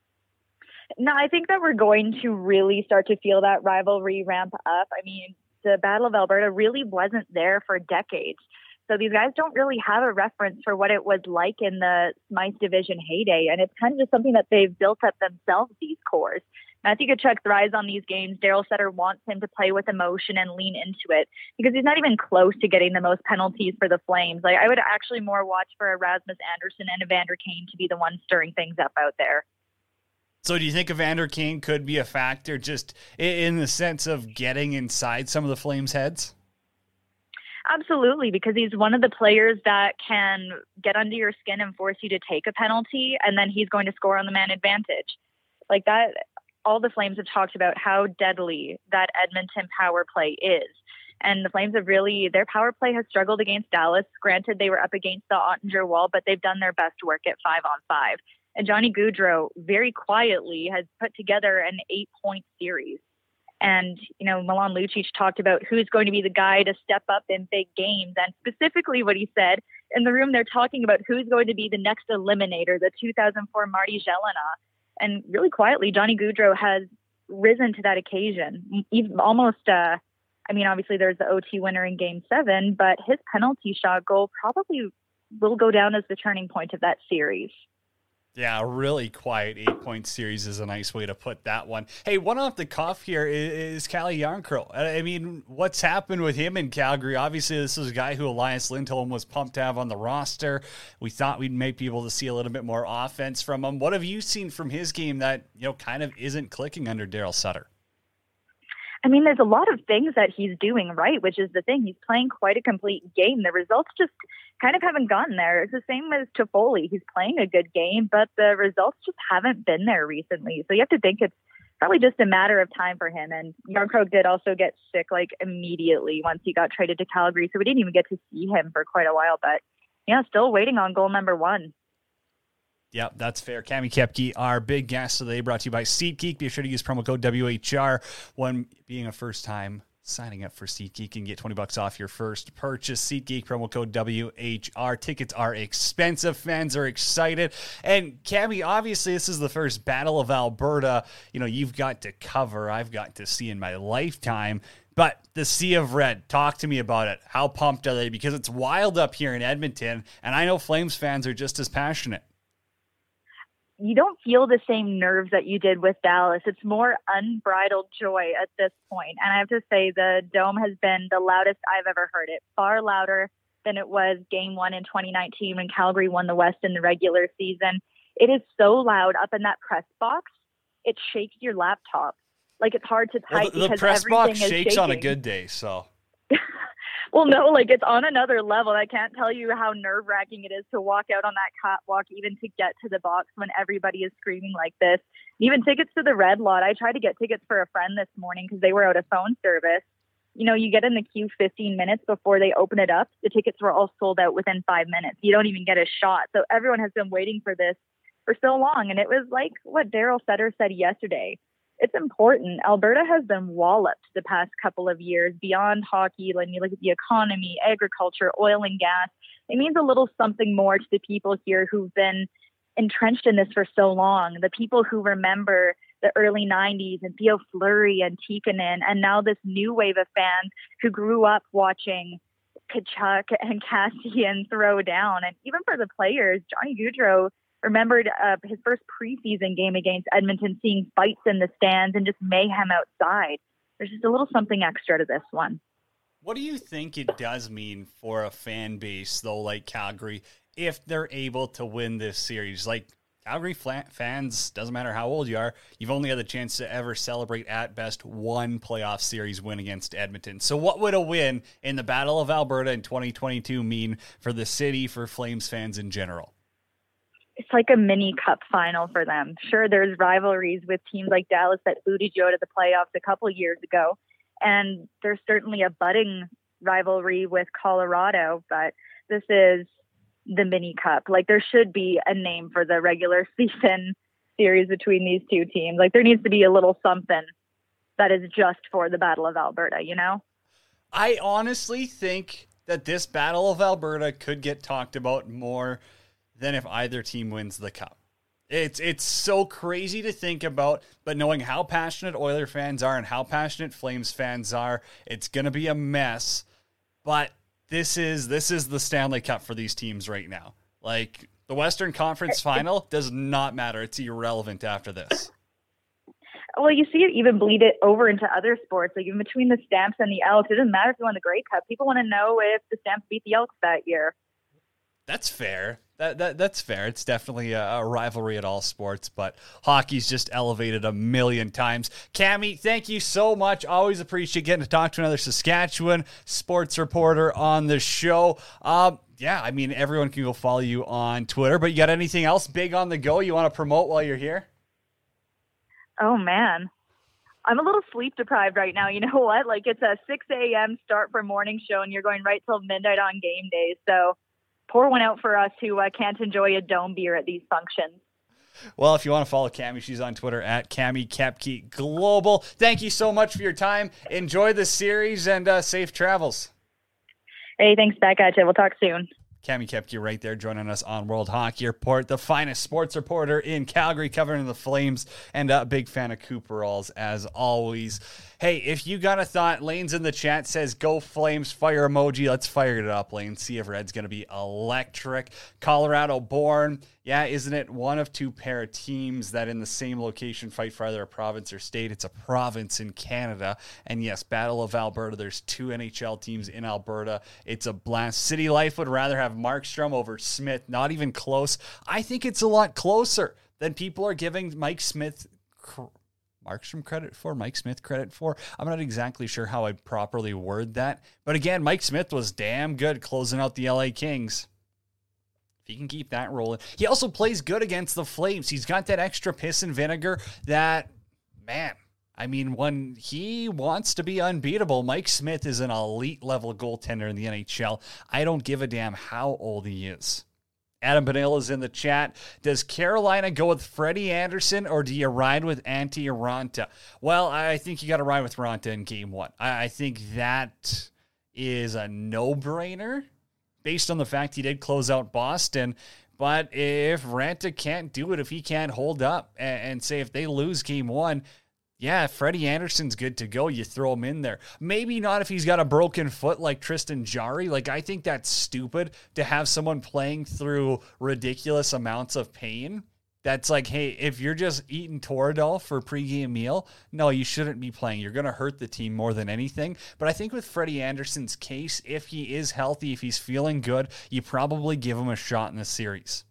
No, I think that we're going to really start to feel that rivalry ramp up. I mean, the Battle of Alberta really wasn't there for decades. So these guys don't really have a reference for what it was like in the Smythe Division heyday. And it's kind of just something that they've built up themselves, these cores. Matthew Tkachuk thrives on these games. Daryl Sutter wants him to play with emotion and lean into it because he's not even close to getting the most penalties for the Flames. Like, I would actually more watch for Rasmus Anderson and Evander Kane to be the ones stirring things up out there. So do you think Evander Kane could be a factor just in the sense of getting inside some of the Flames' heads? Absolutely, because he's one of the players that can get under your skin and force you to take a penalty, and then he's going to score on the man advantage. Like that, all the Flames have talked about how deadly that Edmonton power play is. And the Flames have really, their power play has struggled against Dallas. Granted, they were up against the Ottinger wall, but they've done their best work at five on five. And Johnny Gaudreau very quietly has put together an eight-point series. And, you know, Milan Lucic talked about who's going to be the guy to step up in big games. And specifically what he said, in the room they're talking about who's going to be the next eliminator, the two thousand four Marty Jelena. And really quietly, Johnny Gaudreau has risen to that occasion. Even almost, uh, I mean, obviously there's the O T winner in game seven, but his penalty shot goal probably will go down as the turning point of that series. Yeah, a really quiet eight-point series is a nice way to put that one. Hey, one off the cuff here is, is Calle Jarnkrok. I mean, what's happened with him in Calgary? Obviously, this is a guy who Elias Lindholm was pumped to have on the roster. We thought we'd might be able to see a little bit more offense from him. What have you seen from his game that, you know, kind of isn't clicking under Daryl Sutter? I mean, there's a lot of things that he's doing right, which is the thing. He's playing quite a complete game. The results just kind of haven't gotten there. It's the same as Toffoli. He's playing a good game, but the results just haven't been there recently. So you have to think it's probably just a matter of time for him. And Jarnkrok did also get sick like immediately once he got traded to Calgary. So we didn't even get to see him for quite a while. But yeah, still waiting on goal number one. Yep, that's fair. Cami Kepke, our big guest today, brought to you by SeatGeek. Be sure to use promo code W H R when being a first time signing up for SeatGeek and get twenty bucks off your first purchase. SeatGeek, promo code W H R. Tickets are expensive. Fans are excited. And Cami, obviously this is the first Battle of Alberta, you know, you've got to cover, I've got to see in my lifetime. But the Sea of Red, talk to me about it. How pumped are they? Because it's wild up here in Edmonton, and I know Flames fans are just as passionate. You don't feel the same nerves that you did with Dallas. It's more unbridled joy at this point. And I have to say the Dome has been the loudest I've ever heard it, far louder than it was game one in twenty nineteen when Calgary won the West in the regular season. It is so loud up in that press box, it shakes your laptop. Like it's hard to type well, the, the because press everything box is shakes shaking. on a good day, so... Well, no, like it's on another level. I can't tell you how nerve wracking it is to walk out on that catwalk, even to get to the box when everybody is screaming like this. Even tickets to the Red Lot. I tried to get tickets for a friend this morning because they were out of phone service. You know, you get in the queue fifteen minutes before they open it up. The tickets were all sold out within five minutes. You don't even get a shot. So everyone has been waiting for this for so long. And it was like what Daryl Sutter said yesterday. It's important. Alberta has been walloped the past couple of years beyond hockey. When you look at the economy, agriculture, oil and gas, it means a little something more to the people here who've been entrenched in this for so long. The people who remember the early nineties and Theo Fleury and Tikkanen, and now this new wave of fans who grew up watching Tkachuk and Kassian throw down. And even for the players, Johnny Gaudreau remembered uh, his first preseason game against Edmonton, seeing fights in the stands and just mayhem outside. There's just a little something extra to this one. What do you think it does mean for a fan base, though, like Calgary, if they're able to win this series? Like, Calgary fans, doesn't matter how old you are, you've only had the chance to ever celebrate at best one playoff series win against Edmonton. So what would a win in the Battle of Alberta in twenty twenty-two mean for the city, for Flames fans in general? It's like a mini cup final for them. Sure, there's rivalries with teams like Dallas that booted you out of the playoffs a couple years ago. And there's certainly a budding rivalry with Colorado, but this is the mini cup. Like there should be a name for the regular season series between these two teams. Like there needs to be a little something that is just for the Battle of Alberta, you know? I honestly think that this Battle of Alberta could get talked about more than if either team wins the cup. It's it's so crazy to think about, but knowing how passionate Oiler fans are and how passionate Flames fans are, it's going to be a mess. But this is this is the Stanley Cup for these teams right now. Like the Western Conference Final does not matter. It's irrelevant after this. Well, you see it even bleed it over into other sports. Like even between the Stamps and the Elks, it doesn't matter if you won the Grey Cup. People want to know if the Stamps beat the Elks that year. That's fair. That, that that's fair. It's definitely a, a rivalry at all sports, but hockey's just elevated a million times. Cami, thank you so much. Always appreciate getting to talk to another Saskatchewan sports reporter on the show. Um, yeah, I mean, everyone can go follow you on Twitter, but you got anything else big on the go you want to promote while you're here? Oh, man. I'm a little sleep deprived right now. You know what? Like it's a six a.m. start for morning show, and you're going right till midnight on game day, so pour one out for us who uh, can't enjoy a dome beer at these functions. Well, if you want to follow Cami, she's on Twitter at Cami Kepke Global. Thank you so much for your time. Enjoy the series and uh, safe travels. Hey, thanks back at you. We'll talk soon. Cami Kepke right there joining us on World Hockey Report, the finest sports reporter in Calgary, covering the Flames, and a big fan of Cooperalls as always. Hey, if you got a thought, Lane's in the chat, says go Flames, fire emoji. Let's fire it up, Lane. See if Red's going to be electric. Colorado born. Yeah, isn't it one of two pair of teams that in the same location fight for either a province or state? It's a province in Canada. And yes, Battle of Alberta. There's two N H L teams in Alberta. It's a blast. City Life would rather have Markstrom over Smith. Not even close. I think it's a lot closer than people are giving Mike Smith cr- Markstrom credit for, Mike Smith credit for. I'm not exactly sure how I'd properly word that. But again, Mike Smith was damn good closing out the L A Kings. If he can keep that rolling. He also plays good against the Flames. He's got that extra piss and vinegar that, man, I mean, when he wants to be unbeatable, Mike Smith is an elite level goaltender in the N H L. I don't give a damn how old he is. Adam Benil is in the chat. Does Carolina go with Freddie Anderson or do you ride with Antti Raanta? Well, I think you got to ride with Raanta in game one. I think that is a no-brainer based on the fact he did close out Boston. But if Raanta can't do it, if he can't hold up and, and say if they lose game one, yeah, Freddie Anderson's good to go. You throw him in there. Maybe not if he's got a broken foot like Tristan Jarry. Like, I think that's stupid to have someone playing through ridiculous amounts of pain. That's like, hey, if you're just eating Toradol for a pregame meal, no, you shouldn't be playing. You're going to hurt the team more than anything. But I think with Freddie Anderson's case, if he is healthy, if he's feeling good, you probably give him a shot in the series.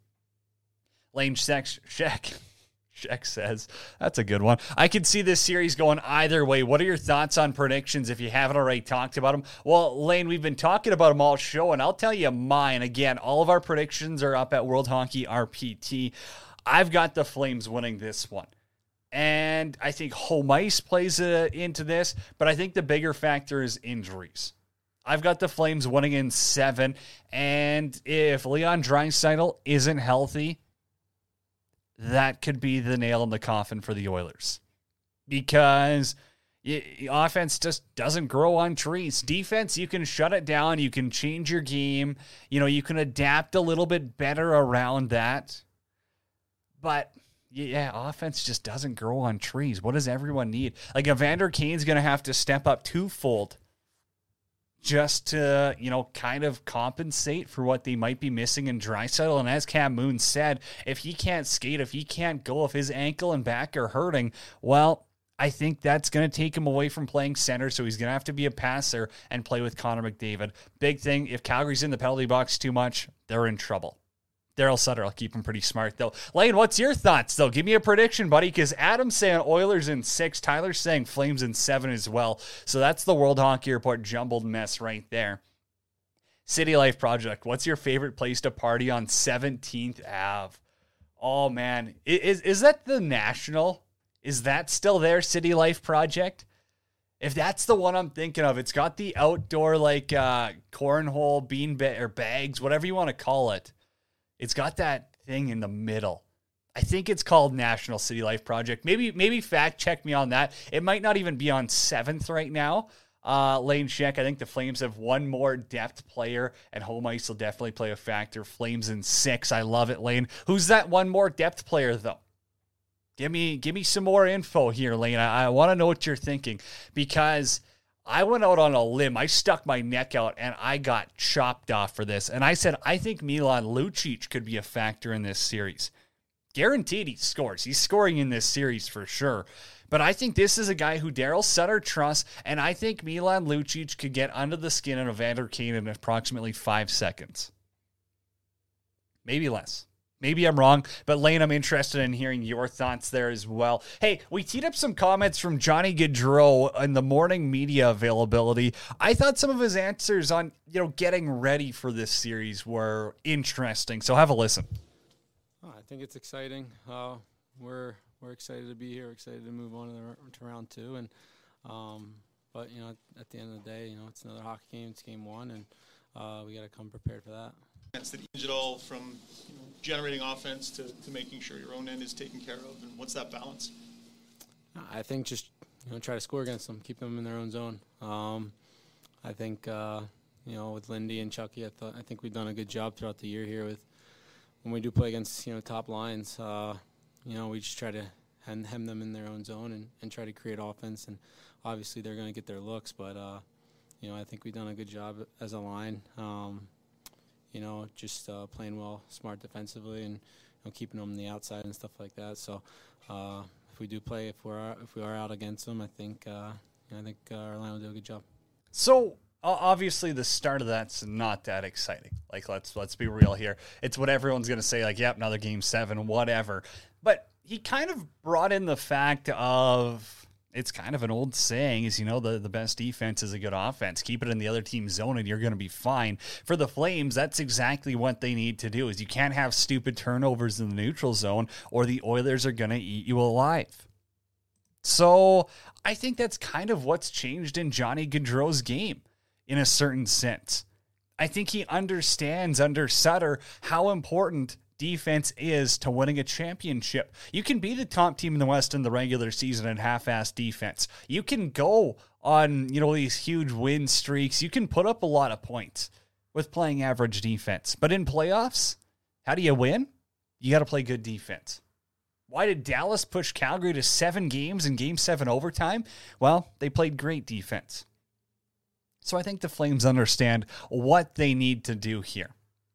Lane Sheck. Sheck says, that's a good one. I could see this series going either way. What are your thoughts on predictions if you haven't already talked about them? Well, Lane, we've been talking about them all show, and I'll tell you mine. Again, all of our predictions are up at World Hockey R P T. I've got the Flames winning this one. And I think home ice plays uh, into this, but I think the bigger factor is injuries. I've got the Flames winning in seven, and if Leon Draisaitl isn't healthy, that could be the nail in the coffin for the Oilers because y- offense just doesn't grow on trees. Defense, you can shut it down. You can change your game. You know, you can adapt a little bit better around that. But yeah, offense just doesn't grow on trees. What does everyone need? Like Evander Kane's going to have to step up twofold just to, you know, kind of compensate for what they might be missing in Draisaitl. And as Cam Moon said, if he can't skate, if he can't go, if his ankle and back are hurting, well, I think that's going to take him away from playing center, so he's going to have to be a passer and play with Connor McDavid. Big thing, if Calgary's in the penalty box too much, they're in trouble. Daryl Sutter will keep him pretty smart, though. Lane, what's your thoughts, though? Give me a prediction, buddy, because Adam's saying Oilers in six. Tyler's saying Flames in seven as well. So that's the World Hockey Report jumbled mess right there. City Life Project, what's your favorite place to party on seventeenth Avenue? Oh, man. Is, is that the National? Is that still there, City Life Project? If that's the one I'm thinking of, it's got the outdoor, like, uh, cornhole, bean ba- or bags, whatever you want to call it. It's got that thing in the middle. I think it's called National City Life Project. Maybe maybe fact check me on that. It might not even be on seventh right now. Uh, Lane Sheck, I think the Flames have one more depth player, and home ice will definitely play a factor. Flames in six. I love it, Lane. Who's that one more depth player, though? Give me, give me some more info here, Lane. I, I want to know what you're thinking because I went out on a limb. I stuck my neck out, and I got chopped off for this. And I said, I think Milan Lucic could be a factor in this series. Guaranteed he scores. He's scoring in this series for sure. But I think this is a guy who Daryl Sutter trusts, and I think Milan Lucic could get under the skin of Evander Kane in approximately five seconds. Maybe less. Maybe I'm wrong, but Lane, I'm interested in hearing your thoughts there as well. Hey, we teed up some comments from Johnny Gaudreau in the morning media availability. I thought some of his answers on, you know, getting ready for this series were interesting, so have a listen. Oh, I think it's exciting. Uh, we're we're excited to be here, excited to move on to, the, to round two, and um, but you know, at the end of the day, you know, it's another hockey game. It's game one, and uh, we got to come prepared for that. That you change it all from, you know, generating offense to, to making sure your own end is taken care of, and what's that balance? I think just, you know, try to score against them, keep them in their own zone. Um, I think uh, you know, with Lindy and Chucky, I thought I think we've done a good job throughout the year here with when we do play against, you know, top lines. Uh, you know, we just try to hem, hem them in their own zone and, and try to create offense. And obviously they're going to get their looks, but, uh, you know, I think we've done a good job as a line, um, you know, just uh, playing well, smart defensively, and, you know, keeping them on the outside and stuff like that. So uh, if we do play, if we're if we are out against them, I think uh, I think uh, our line will do a good job. So uh, obviously the start of that's not that exciting. Like, let's let's be real here. It's what everyone's going to say, like, yep, another game seven, whatever. But he kind of brought in the fact of, it's kind of an old saying is, you know, the, the best defense is a good offense. Keep it in the other team's zone and you're going to be fine. For the Flames, that's exactly what they need to do, is you can't have stupid turnovers in the neutral zone or the Oilers are going to eat you alive. So I think that's kind of what's changed in Johnny Gaudreau's game in a certain sense. I think he understands under Sutter how important defense is to winning a championship. You can be the top team in the West in the regular season and half-ass defense. You can go on, you know, these huge win streaks. You can put up a lot of points with playing average defense. But in playoffs, how do you win? You got to play good defense. Why did Dallas push Calgary to seven games in game seven overtime? Well, they played great defense. So I think the Flames understand what they need to do here.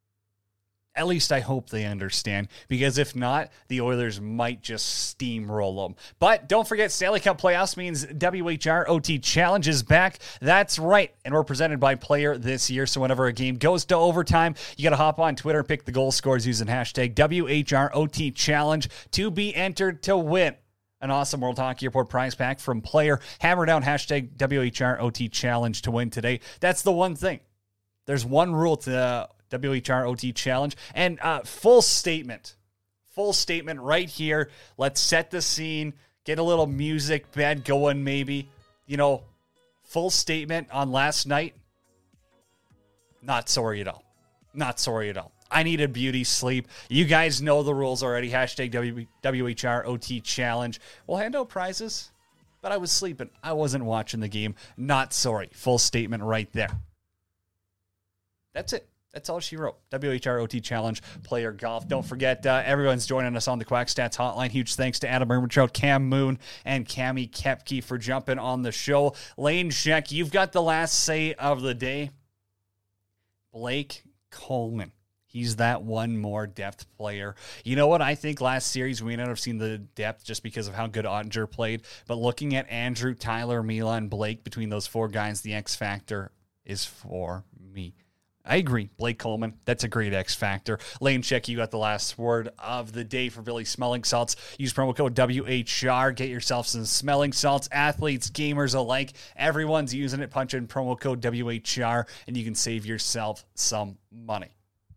At least I hope they understand, because if not, the Oilers might just steamroll them. But don't forget, Stanley Cup playoffs means W H R O T Challenge is back. That's right. And we're presented by Player this year. So whenever a game goes to overtime, you got to hop on Twitter and pick the goal scores using hashtag W H R O T Challenge to be entered to win an awesome World Hockey Report prize pack from Player. Hammer down hashtag W H R O T Challenge to win today. That's the one thing. There's one rule to uh, W H R O T Challenge. And uh, full statement. Full statement right here. Let's set the scene. Get a little music bed going maybe. You know, full statement on last night. Not sorry at all. Not sorry at all. I needed beauty sleep. You guys know the rules already. Hashtag W H R O T Challenge. We'll hand out prizes. But I was sleeping. I wasn't watching the game. Not sorry. Full statement right there. That's it. That's all she wrote. W H R O T Challenge, Player Golf. Don't forget, uh, everyone's joining us on the Quack Stats Hotline. Huge thanks to Adam Ermentrout, Cam Moon, and Cami Kepke for jumping on the show. Lane Sheck, you've got the last say of the day. Blake Coleman. He's that one more depth player. You know what? I think last series we may not have seen the depth just because of how good Ottinger played. But looking at Andrew, Tyler, Mila, and Blake, between those four guys, the X factor is for me. I agree. Blake Coleman, that's a great X factor. Lane Check, you got the last word of the day for Billy Smelling Salts. Use promo code W H R. Get yourself some smelling salts. Athletes, gamers alike, everyone's using it. Punch in promo code W H R, and you can save yourself some money.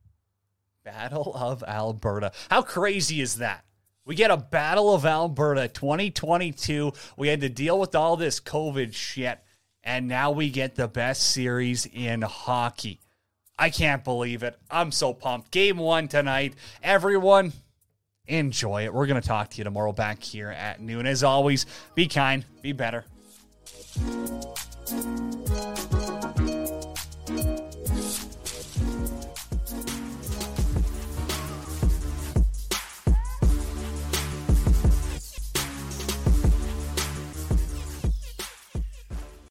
Battle of Alberta. How crazy is that? We get a Battle of Alberta twenty twenty-two. We had to deal with all this COVID shit, and now we get the best series in hockey. I can't believe it. I'm so pumped. Game one tonight. Everyone, enjoy it. We're going to talk to you tomorrow back here at noon. As always, be kind, be better.